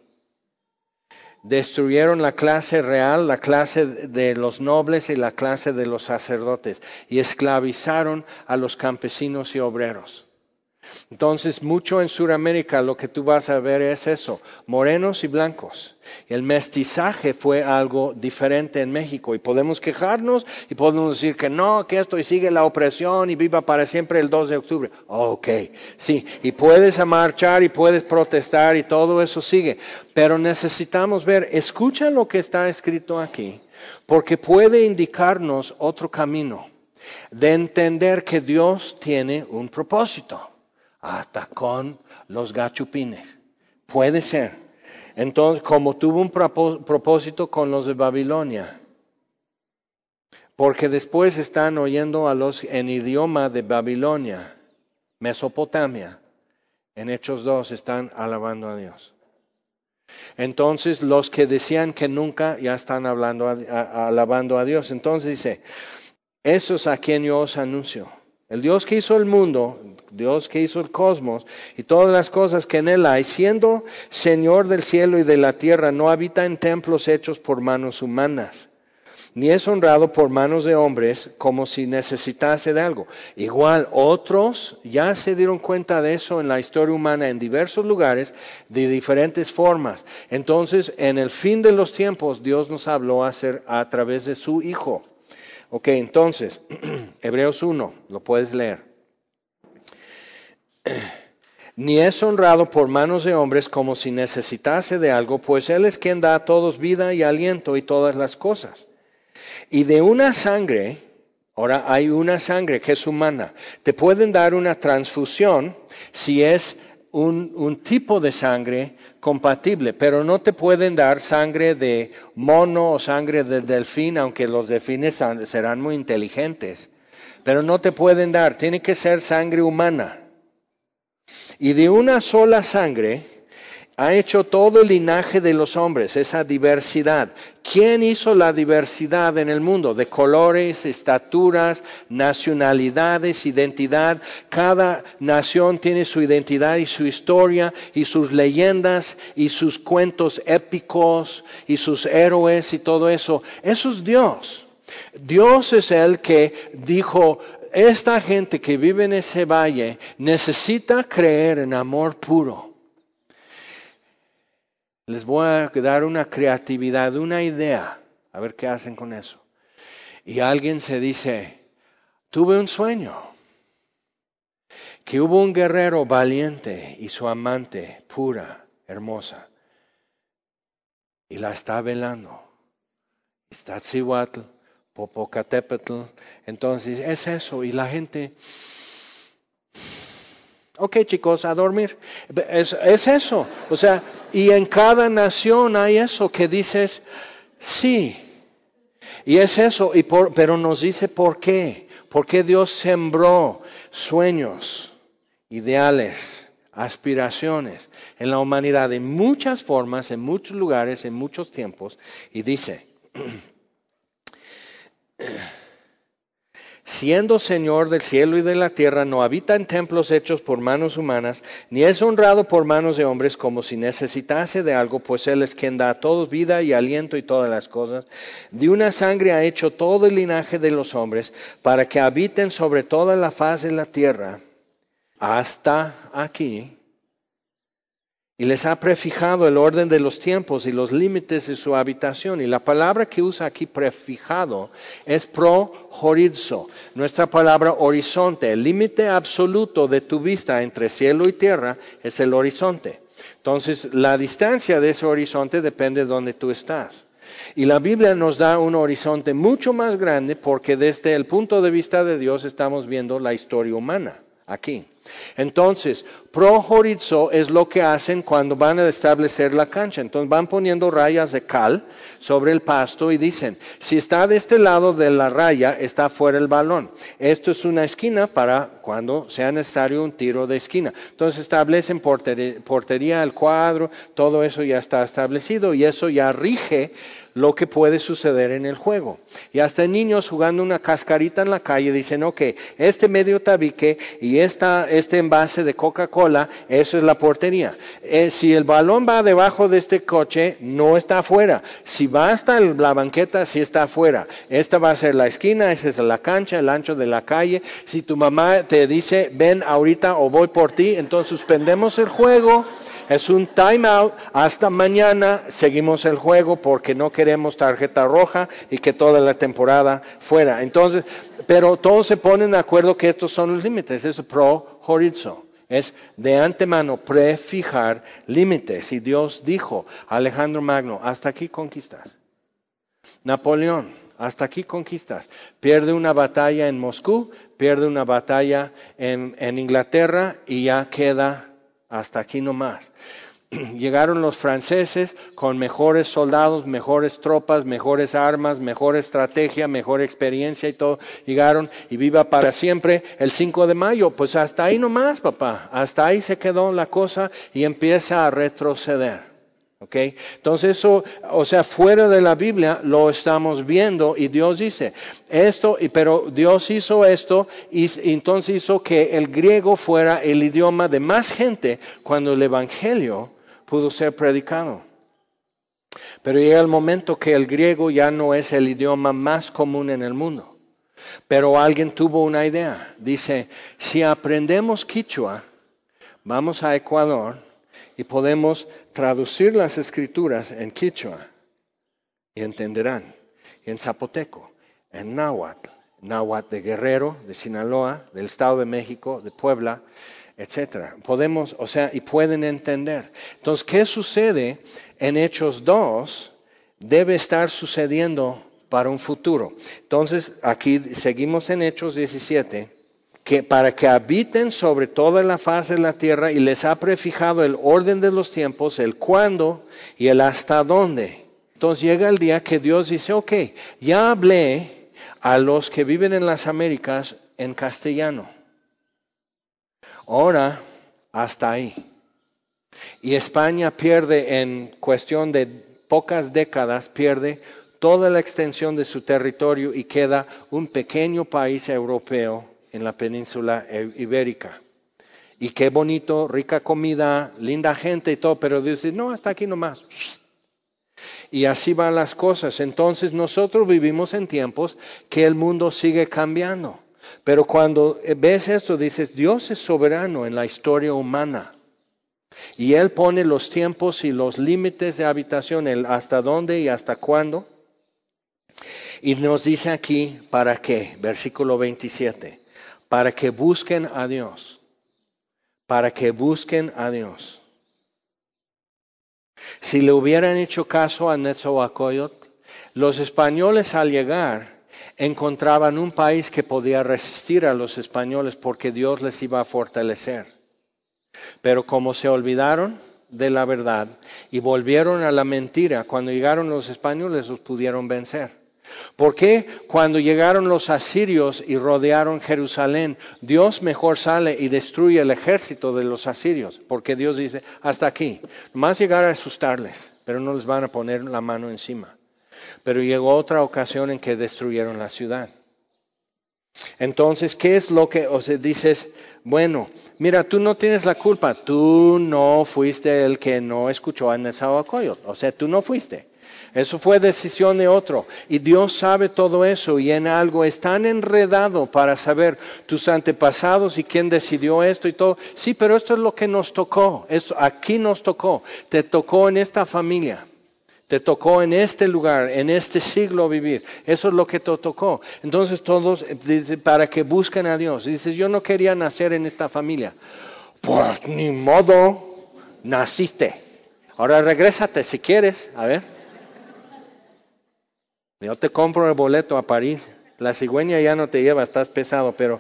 Destruyeron la clase real, la clase de los nobles y la clase de los sacerdotes y esclavizaron a los campesinos y obreros. Entonces, mucho en Sudamérica lo que tú vas a ver es eso, morenos y blancos. El mestizaje fue algo diferente en México y podemos quejarnos y podemos decir que no, que esto y sigue la opresión y viva para siempre el dos de octubre. Ok, sí, y puedes marchar y puedes protestar y todo eso sigue, pero necesitamos ver, escucha lo que está escrito aquí, porque puede indicarnos otro camino de entender que Dios tiene un propósito. Hasta con los gachupines. Puede ser. Entonces, como tuvo un propósito con los de Babilonia. Porque después están oyendo a los en idioma de Babilonia, Mesopotamia. En Hechos dos están alabando a Dios. Entonces, los que decían que nunca ya están hablando a, a, alabando a Dios. Entonces dice, esos a quien yo os anuncio. El Dios que hizo el mundo, Dios que hizo el cosmos y todas las cosas que en él hay, siendo Señor del cielo y de la tierra, no habita en templos hechos por manos humanas, ni es honrado por manos de hombres como si necesitase de algo. Igual otros ya se dieron cuenta de eso en la historia humana en diversos lugares, de diferentes formas. Entonces, en el fin de los tiempos, Dios nos habló a, hacer, a través de su Hijo. Ok, entonces, Hebreos uno, lo puedes leer. Ni es honrado por manos de hombres como si necesitase de algo, pues Él es quien da a todos vida y aliento y todas las cosas. Y de una sangre, ahora hay una sangre que es humana, te pueden dar una transfusión si es un, un tipo de sangre compatible, pero no te pueden dar sangre de mono o sangre de delfín, aunque los delfines serán muy inteligentes, pero no te pueden dar, tiene que ser sangre humana. Y de una sola sangre ha hecho todo el linaje de los hombres, esa diversidad. ¿Quién hizo la diversidad en el mundo? De colores, estaturas, nacionalidades, identidad. Cada nación tiene su identidad y su historia y sus leyendas y sus cuentos épicos y sus héroes y todo eso. Eso es Dios. Dios es el que dijo, esta gente que vive en ese valle necesita creer en amor puro. Les voy a dar una creatividad, una idea, a ver qué hacen con eso. Y alguien se dice, tuve un sueño, que hubo un guerrero valiente y su amante pura, hermosa, y la está velando. Iztaccíhuatl, Popocatépetl, entonces es eso, y la gente... Ok, chicos, a dormir. Es, es eso. O sea, y en cada nación hay eso que dices, sí, Y es eso, y por, pero nos dice por qué. Porque Dios sembró sueños, ideales, aspiraciones en la humanidad en muchas formas, en muchos lugares, en muchos tiempos. Y dice, siendo Señor del cielo y de la tierra, no habita en templos hechos por manos humanas, ni es honrado por manos de hombres como si necesitase de algo, pues Él es quien da a todos vida y aliento y todas las cosas. De una sangre ha hecho todo el linaje de los hombres, para que habiten sobre toda la faz de la tierra, hasta aquí. Y les ha prefijado el orden de los tiempos y los límites de su habitación. Y la palabra que usa aquí prefijado es pro-horizo. Nuestra palabra horizonte, el límite absoluto de tu vista entre cielo y tierra es el horizonte. Entonces, la distancia de ese horizonte depende de donde tú estás. Y la Biblia nos da un horizonte mucho más grande porque desde el punto de vista de Dios estamos viendo la historia humana aquí. Entonces, pro-horizo es lo que hacen cuando van a establecer la cancha. Entonces van poniendo rayas de cal sobre el pasto y dicen, si está de este lado de la raya, está fuera el balón. Esto es una esquina para cuando sea necesario un tiro de esquina. Entonces establecen portería, portería el cuadro, todo eso ya está establecido y eso ya rige lo que puede suceder en el juego. Y hasta niños jugando una cascarita en la calle dicen, ok, este medio tabique y esta, este envase de Coca-Cola, eso es la portería. Eh, si el balón va debajo de este coche, no está afuera. Si va hasta la banqueta, sí está afuera. Esta va a ser la esquina, esa es la cancha, el ancho de la calle. Si tu mamá te dice, ven ahorita o voy por ti, entonces suspendemos el juego. Es un time out, hasta mañana seguimos el juego porque no queremos tarjeta roja y que toda la temporada fuera. Entonces, pero todos se ponen de acuerdo que estos son los límites, es pro-horizo. Es de antemano prefijar límites. Y Dios dijo a Alejandro Magno, hasta aquí conquistas. Napoleón, hasta aquí conquistas. Pierde una batalla en Moscú, pierde una batalla en, en Inglaterra y ya queda hasta aquí nomás. Llegaron los franceses con mejores soldados, mejores tropas, mejores armas, mejor estrategia, mejor experiencia y todo. Llegaron y viva para siempre el cinco de mayo. Pues hasta ahí nomás, papá. Hasta ahí se quedó la cosa y empieza a retroceder. ¿Okay? Entonces eso, o sea, fuera de la Biblia lo estamos viendo y Dios dice esto, y, pero Dios hizo esto y, y entonces hizo que el griego fuera el idioma de más gente cuando el Evangelio pudo ser predicado. Pero llega el momento que el griego ya no es el idioma más común en el mundo. Pero alguien tuvo una idea. Dice, si aprendemos quichua, vamos a Ecuador y podemos traducir las escrituras en quichua y entenderán. Y en zapoteco, en náhuatl, náhuatl de Guerrero, de Sinaloa, del Estado de México, de Puebla, etcétera. Podemos, o sea, y pueden entender. Entonces, ¿qué sucede en Hechos dos? Debe estar sucediendo para un futuro. Entonces, aquí seguimos en Hechos diecisiete. Que para que habiten sobre toda la faz de la tierra y les ha prefijado el orden de los tiempos, el cuándo y el hasta dónde. Entonces llega el día que Dios dice, ok, ya hablé a los que viven en las Américas en castellano. Ahora, hasta ahí. Y España pierde en cuestión de pocas décadas, pierde toda la extensión de su territorio y queda un pequeño país europeo en la península ibérica. Y qué bonito, rica comida, linda gente y todo, pero dice, no, hasta aquí nomás. Y así van las cosas. Entonces nosotros vivimos en tiempos que el mundo sigue cambiando. Pero cuando ves esto, dices, Dios es soberano en la historia humana. Y Él pone los tiempos y los límites de habitación, el hasta dónde y hasta cuándo. Y nos dice aquí, ¿para qué? Versículo veintisiete. Para que busquen a Dios. Para que busquen a Dios. Si le hubieran hecho caso a Netzahualcóyotl, los españoles al llegar encontraban un país que podía resistir a los españoles porque Dios les iba a fortalecer. Pero como se olvidaron de la verdad y volvieron a la mentira, cuando llegaron los españoles los pudieron vencer. ¿Por qué cuando llegaron los asirios y rodearon Jerusalén, Dios mejor sale y destruye el ejército de los asirios? Porque Dios dice, hasta aquí, nomás llegar a asustarles, pero no les van a poner la mano encima. Pero llegó otra ocasión en que destruyeron la ciudad. Entonces, ¿qué es lo que, o sea, dices, bueno, mira, tú no tienes la culpa, tú no fuiste el que no escuchó a Nezahualcóyotl, o sea, tú no fuiste. Eso fue decisión de otro. Y Dios sabe todo eso y en algo es tan enredado para saber tus antepasados y quién decidió esto y todo. Sí, pero esto es lo que nos tocó. Esto, aquí nos tocó. Te tocó en esta familia. Te tocó en este lugar, en este siglo vivir. Eso es lo que te tocó. Entonces todos, para que busquen a Dios. Dices, yo no quería nacer en esta familia. Pues ni modo, naciste. Ahora regrésate si quieres. A ver. Yo te compro el boleto a París. La cigüeña ya no te lleva, estás pesado, pero...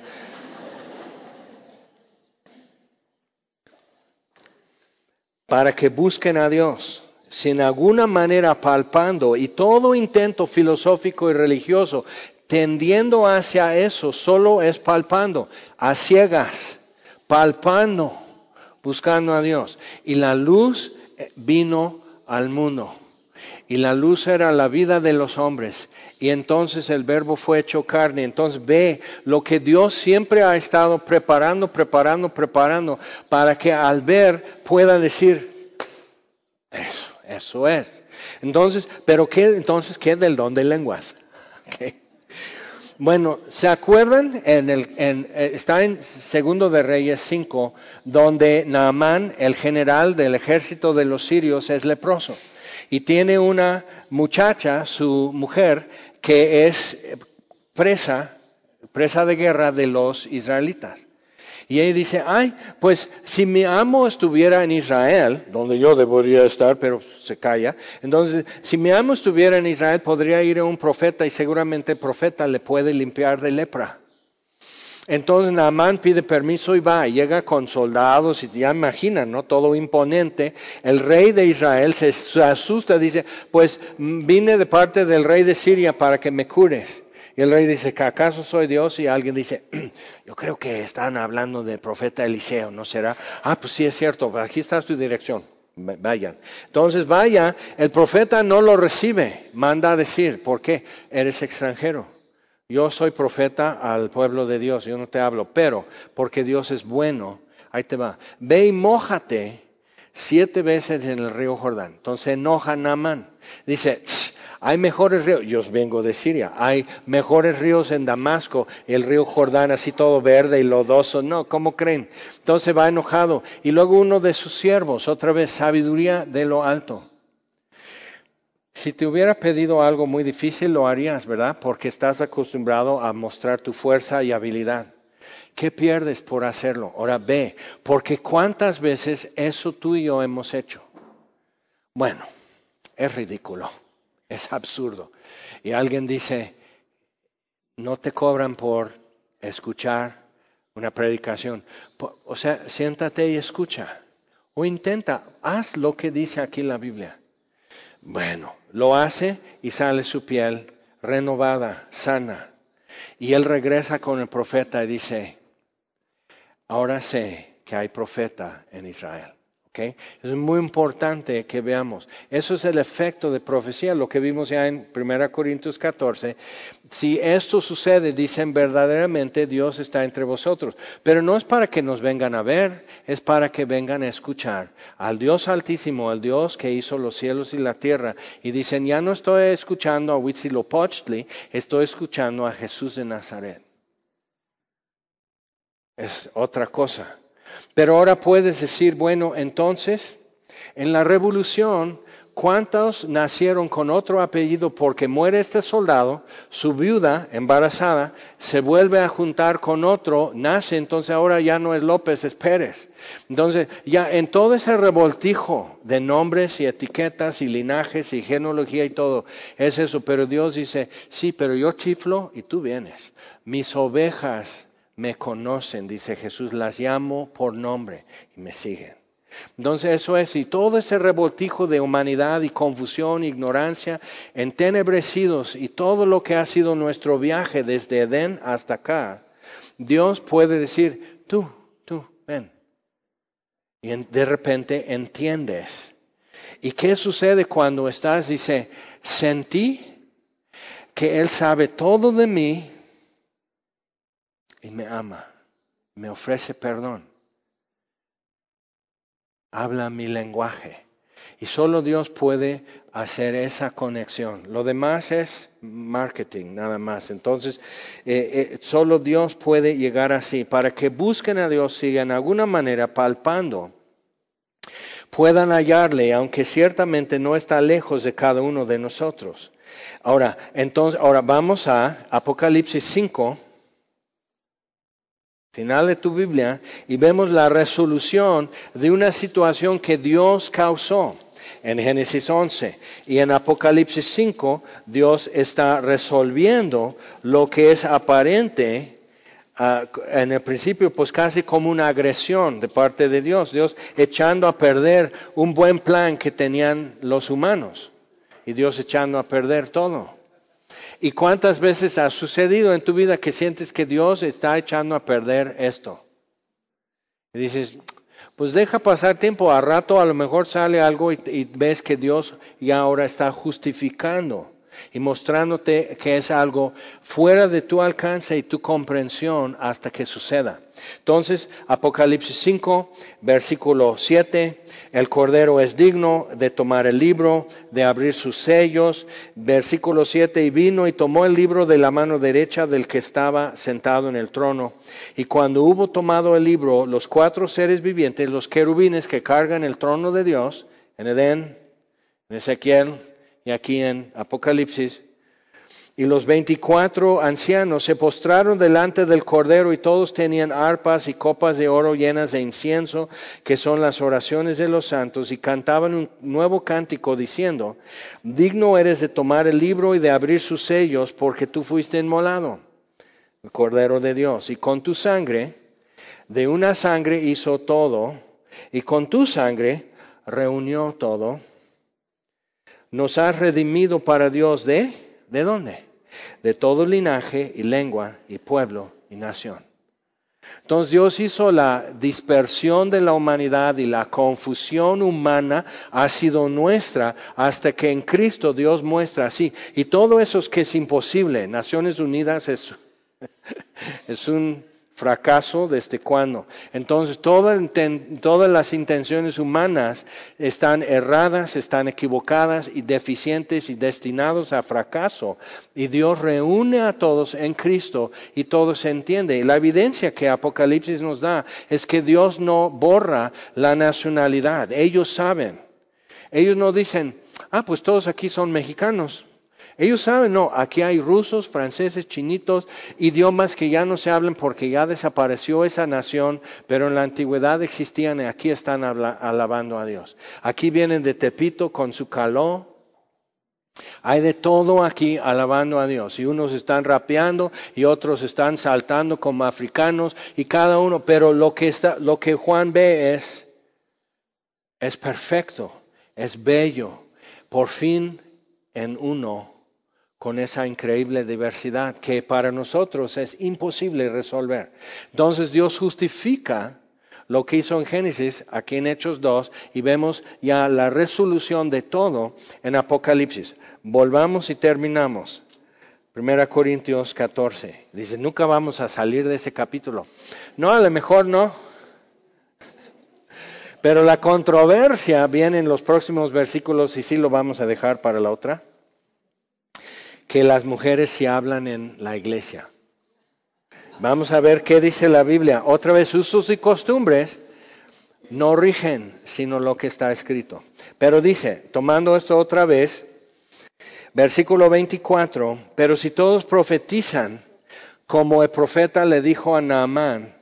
Para que busquen a Dios, sin alguna manera palpando, y todo intento filosófico y religioso tendiendo hacia eso, solo es palpando, a ciegas, palpando, buscando a Dios. Y la luz vino al mundo. Y la luz era la vida de los hombres. Y entonces el verbo fue hecho carne. Entonces ve lo que Dios siempre ha estado preparando, preparando, preparando, para que al ver pueda decir, eso, eso es. Entonces, ¿pero qué? Entonces, ¿qué del don de lenguas? Okay. Bueno, ¿se acuerdan? En el, en, está en Segundo de Reyes cinco, donde Naamán, el general del ejército de los sirios, es leproso. Y tiene una muchacha, su mujer, que es presa, presa de guerra de los israelitas. Y ella dice, ay, pues si mi amo estuviera en Israel, donde yo debería estar, pero se calla. Entonces, si mi amo estuviera en Israel, podría ir a un profeta y seguramente el profeta le puede limpiar de lepra. Entonces Naamán pide permiso y va, y llega con soldados y ya imaginan, ¿no? Todo imponente. El rey de Israel se, se asusta, dice, pues vine de parte del rey de Siria para que me cures. Y el rey dice, ¿que acaso soy Dios? Y alguien dice, yo creo que están hablando del profeta Eliseo, ¿no será? Ah, pues sí es cierto, aquí está tu dirección, vayan. Entonces vaya, el profeta no lo recibe, manda a decir, ¿por qué? Eres extranjero. Yo soy profeta al pueblo de Dios, yo no te hablo, pero porque Dios es bueno, ahí te va. Ve y mójate siete veces en el río Jordán. Entonces enoja Naamán. Dice, hay mejores ríos, yo vengo de Siria, hay mejores ríos en Damasco, el río Jordán así todo verde y lodoso. No, ¿cómo creen? Entonces va enojado. Y luego uno de sus siervos, otra vez, sabiduría de lo alto. Si te hubiera pedido algo muy difícil, lo harías, ¿verdad? Porque estás acostumbrado a mostrar tu fuerza y habilidad. ¿Qué pierdes por hacerlo? Ahora ve, porque ¿cuántas veces eso tú y yo hemos hecho? Bueno, es ridículo, es absurdo. Y alguien dice, no te cobran por escuchar una predicación. O sea, siéntate y escucha. O intenta, haz lo que dice aquí la Biblia. Bueno, lo hace y sale su piel renovada, sana. Y él regresa con el profeta y dice, ahora sé que hay profeta en Israel. ¿Okay? Es muy importante que veamos. Eso es el efecto de profecía, lo que vimos ya en primera Corintios catorce. Si esto sucede, dicen verdaderamente Dios está entre vosotros. Pero no es para que nos vengan a ver, es para que vengan a escuchar al Dios Altísimo, al Dios que hizo los cielos y la tierra. Y dicen, ya no estoy escuchando a Huitzilopochtli, estoy escuchando a Jesús de Nazaret. Es otra cosa. Pero ahora puedes decir, bueno, entonces, en la revolución, ¿cuántos nacieron con otro apellido porque muere este soldado, su viuda, embarazada, se vuelve a juntar con otro, nace, entonces ahora ya no es López, es Pérez? Entonces, ya en todo ese revoltijo de nombres y etiquetas y linajes y genealogía y todo, es eso. Pero Dios dice, sí, pero yo chiflo y tú vienes. Mis ovejas me conocen, dice Jesús, las llamo por nombre y me siguen. Entonces eso es, y todo ese revoltijo de humanidad y confusión, ignorancia, entenebrecidos y todo lo que ha sido nuestro viaje desde Edén hasta acá, Dios puede decir, tú, tú, ven. Y de repente entiendes. ¿Y qué sucede cuando estás? Dice, sentí que Él sabe todo de mí y me ama, me ofrece perdón. Habla mi lenguaje. Y solo Dios puede hacer esa conexión. Lo demás es marketing, nada más. Entonces, eh, eh, solo Dios puede llegar así. Para que busquen a Dios, sigan de alguna manera palpando, puedan hallarle, aunque ciertamente no está lejos de cada uno de nosotros. Ahora, entonces, ahora vamos a Apocalipsis cinco. Final de tu Biblia, y vemos la resolución de una situación que Dios causó en Génesis once. Y en Apocalipsis cinco, Dios está resolviendo lo que es aparente, uh, en el principio, pues casi como una agresión de parte de Dios. Dios echando a perder un buen plan que tenían los humanos. Y Dios echando a perder todo. ¿Y cuántas veces ha sucedido en tu vida que sientes que Dios está echando a perder esto? Y dices, pues deja pasar tiempo, a rato a lo mejor sale algo y, y ves que Dios ya ahora está justificando y mostrándote que es algo fuera de tu alcance y tu comprensión hasta que suceda. Entonces, Apocalipsis cinco, versículo siete, el Cordero es digno de tomar el libro, de abrir sus sellos. Versículo siete, y vino y tomó el libro de la mano derecha del que estaba sentado en el trono. Y cuando hubo tomado el libro, los cuatro seres vivientes, los querubines que cargan el trono de Dios, en Edén, en Ezequiel y aquí en Apocalipsis, y los veinticuatro ancianos se postraron delante del Cordero y todos tenían arpas y copas de oro llenas de incienso, que son las oraciones de los santos, y cantaban un nuevo cántico diciendo, digno eres de tomar el libro y de abrir sus sellos, porque tú fuiste inmolado, el Cordero de Dios, y con tu sangre, de una sangre hizo todo, y con tu sangre reunió todo. Nos has redimido para Dios de, ¿de dónde? De todo linaje y lengua y pueblo y nación. Entonces Dios hizo la dispersión de la humanidad y la confusión humana ha sido nuestra hasta que en Cristo Dios muestra así. Y todo eso es que es imposible. Naciones Unidas es, es un fracaso desde cuándo. Entonces toda, todas las intenciones humanas están erradas, están equivocadas y deficientes y destinados a fracaso. Y Dios reúne a todos en Cristo y todo se entiende. Y la evidencia que Apocalipsis nos da es que Dios no borra la nacionalidad. Ellos saben. Ellos no dicen, ah, pues todos aquí son mexicanos. Ellos saben, no, aquí hay rusos, franceses, chinitos, idiomas que ya no se hablan porque ya desapareció esa nación, pero en la antigüedad existían y aquí están habla, alabando a Dios. Aquí vienen de Tepito con su caló. Hay de todo aquí alabando a Dios. Y unos están rapeando y otros están saltando como africanos y cada uno, pero lo que, está, lo que Juan ve es, es perfecto, es bello, por fin en uno. Con esa increíble diversidad que para nosotros es imposible resolver. Entonces Dios justifica lo que hizo en Génesis, aquí en Hechos dos, y vemos ya la resolución de todo en Apocalipsis. Volvamos y terminamos. Primera Corintios catorce. Dice, nunca vamos a salir de ese capítulo. No, a lo mejor no. Pero la controversia viene en los próximos versículos y sí lo vamos a dejar para la otra. Que las mujeres se hablan en la iglesia. Vamos a ver qué dice la Biblia. Otra vez, usos y costumbres no rigen, sino lo que está escrito. Pero dice, tomando esto otra vez, versículo veinticuatro, pero si todos profetizan, como el profeta le dijo a Naamán,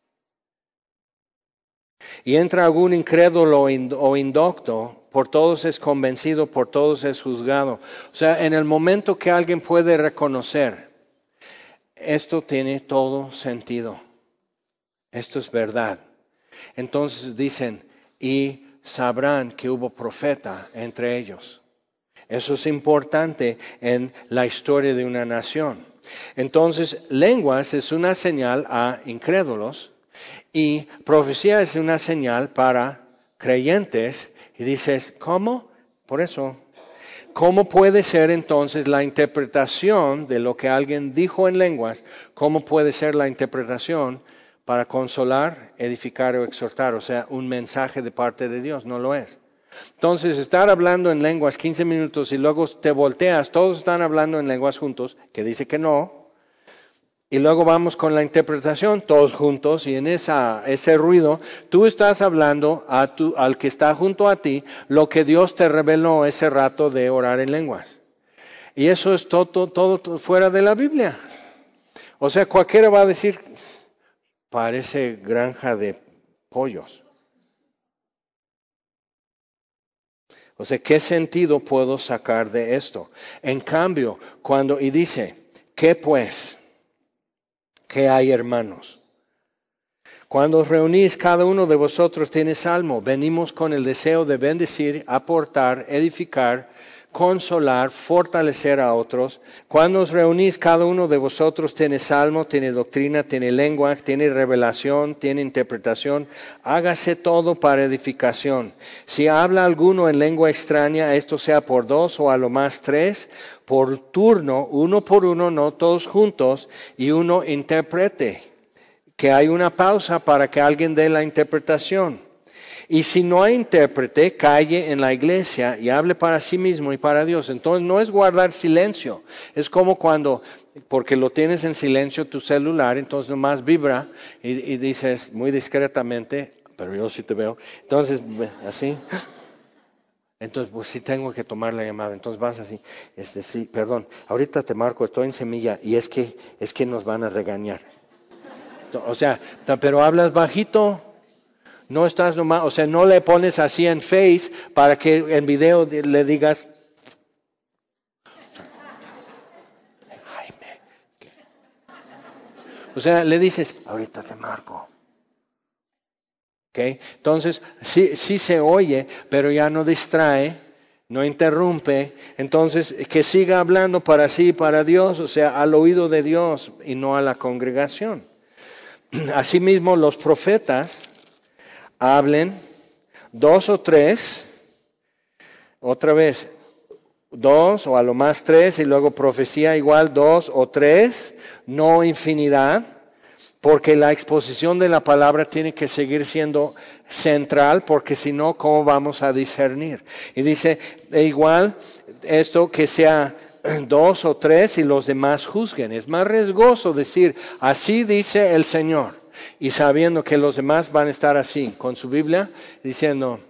y entra algún incrédulo o indocto, por todos es convencido, por todos es juzgado. O sea, en el momento que alguien puede reconocer, esto tiene todo sentido, esto es verdad. Entonces dicen, y sabrán que hubo profeta entre ellos. Eso es importante en la historia de una nación. Entonces, lenguas es una señal a incrédulos y profecía es una señal para creyentes. Y dices, ¿cómo? Por eso, ¿cómo puede ser entonces la interpretación de lo que alguien dijo en lenguas? ¿Cómo puede ser la interpretación para consolar, edificar o exhortar? O sea, un mensaje de parte de Dios, no lo es. Entonces, estar hablando en lenguas quince minutos y luego te volteas, todos están hablando en lenguas juntos, que dice que no, y luego vamos con la interpretación, todos juntos, y en esa, ese ruido, tú estás hablando a tu, al que está junto a ti, lo que Dios te reveló ese rato de orar en lenguas. Y eso es todo, todo, todo fuera de la Biblia. O sea, cualquiera va a decir, parece granja de pollos. O sea, ¿qué sentido puedo sacar de esto? En cambio, cuando, y dice, ¿qué pues? ¿Qué hay, hermanos? Cuando os reunís, cada uno de vosotros tiene salmo. Venimos con el deseo de bendecir, aportar, edificar, consolar, fortalecer a otros. Cuando os reunís, cada uno de vosotros tiene salmo, tiene doctrina, tiene lengua, tiene revelación, tiene interpretación. Hágase todo para edificación. Si habla alguno en lengua extraña, esto sea por dos o a lo más tres, por turno, uno por uno, no todos juntos, y uno interprete. Que hay una pausa para que alguien dé la interpretación. Y si no hay intérprete, calle en la iglesia y hable para sí mismo y para Dios. Entonces no es guardar silencio. Es como cuando, porque lo tienes en silencio tu celular, entonces nomás vibra y, y dices muy discretamente, pero yo sí te veo. Entonces, así. Entonces, pues sí tengo que tomar la llamada. Entonces vas así, este sí, perdón, ahorita te marco, estoy en Semilla y es que, es que nos van a regañar. O sea, pero hablas bajito. No estás nomás, o sea, no le pones así en Face para que en video le digas, Jaime. O sea, le dices, ahorita te marco. ¿Okay? Entonces, sí, sí se oye, pero ya no distrae, no interrumpe. Entonces, que siga hablando para sí, para Dios, o sea, al oído de Dios y no a la congregación. Asimismo, los profetas hablen dos o tres, otra vez, dos o a lo más tres, y luego profecía igual dos o tres, no infinidad, porque la exposición de la palabra tiene que seguir siendo central, porque si no, ¿cómo vamos a discernir? Y dice, e igual, esto que sea dos o tres y los demás juzguen. Es más riesgoso decir, así dice el Señor. Y sabiendo que los demás van a estar así, con su Biblia, diciendo,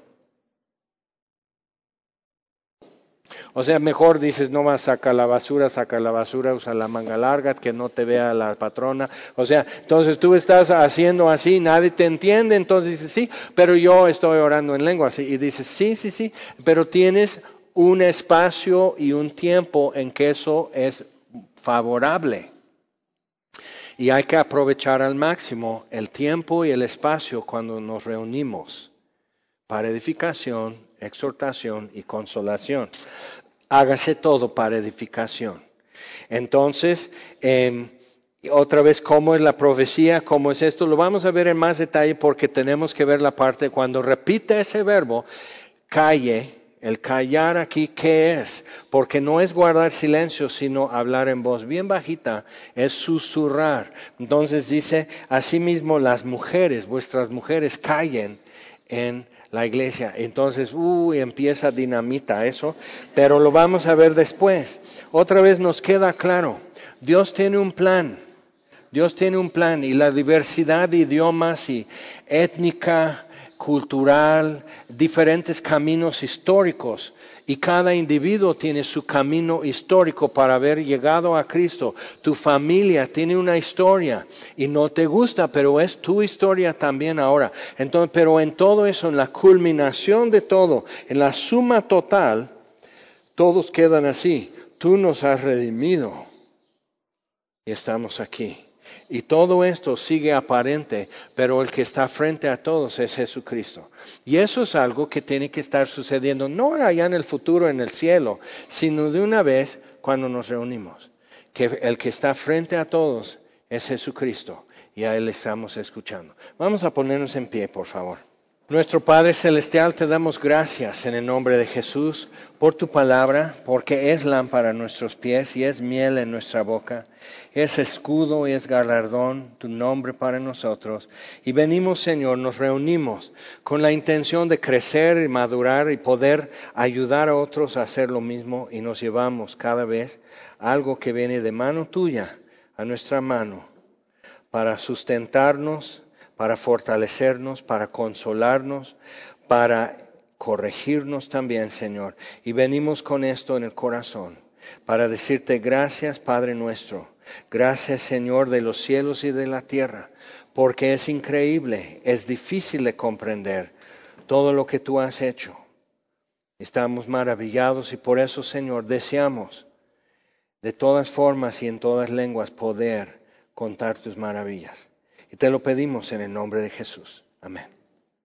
o sea, mejor dices, no más saca la basura, saca la basura, usa la manga larga, que no te vea la patrona. O sea, entonces tú estás haciendo así, nadie te entiende, entonces dices, sí, pero yo estoy orando en lengua. Y dices, sí, sí, sí, pero tienes un espacio y un tiempo en que eso es favorable. Y hay que aprovechar al máximo el tiempo y el espacio cuando nos reunimos para edificación, exhortación y consolación. Hágase todo para edificación. Entonces, eh, otra vez, ¿cómo es la profecía? ¿Cómo es esto? Lo vamos a ver en más detalle porque tenemos que ver la parte cuando repite ese verbo, calle. El callar aquí, ¿qué es? Porque no es guardar silencio, sino hablar en voz bien bajita, es susurrar. Entonces dice, asimismo las mujeres, vuestras mujeres callen en la iglesia. Entonces, uy, empieza dinamita eso, pero lo vamos a ver después. Otra vez nos queda claro, Dios tiene un plan. Dios tiene un plan y la diversidad de idiomas y étnica, cultural, diferentes caminos históricos. Y cada individuo tiene su camino histórico para haber llegado a Cristo. Tu familia tiene una historia y no te gusta, pero es tu historia también ahora. Entonces, pero en todo eso, en la culminación de todo, en la suma total, todos quedan así. Tú nos has redimido y estamos aquí. Y todo esto sigue aparente, pero el que está frente a todos es Jesucristo. Y eso es algo que tiene que estar sucediendo, no allá en el futuro, en el cielo, sino de una vez cuando nos reunimos. Que el que está frente a todos es Jesucristo y a Él estamos escuchando. Vamos a ponernos en pie, por favor. Nuestro Padre Celestial, te damos gracias en el nombre de Jesús por tu palabra, porque es lámpara a nuestros pies y es miel en nuestra boca. Es escudo y es galardón tu nombre para nosotros. Y venimos, Señor, nos reunimos con la intención de crecer y madurar y poder ayudar a otros a hacer lo mismo. Y nos llevamos cada vez algo que viene de mano tuya a nuestra mano para sustentarnos, para fortalecernos, para consolarnos, para corregirnos también, Señor. Y venimos con esto en el corazón para decirte gracias, Padre nuestro. Gracias, Señor, de los cielos y de la tierra, porque es increíble, es difícil de comprender todo lo que tú has hecho. Estamos maravillados y por eso, Señor, deseamos de todas formas y en todas lenguas poder contar tus maravillas. Y te lo pedimos en el nombre de Jesús. Amén.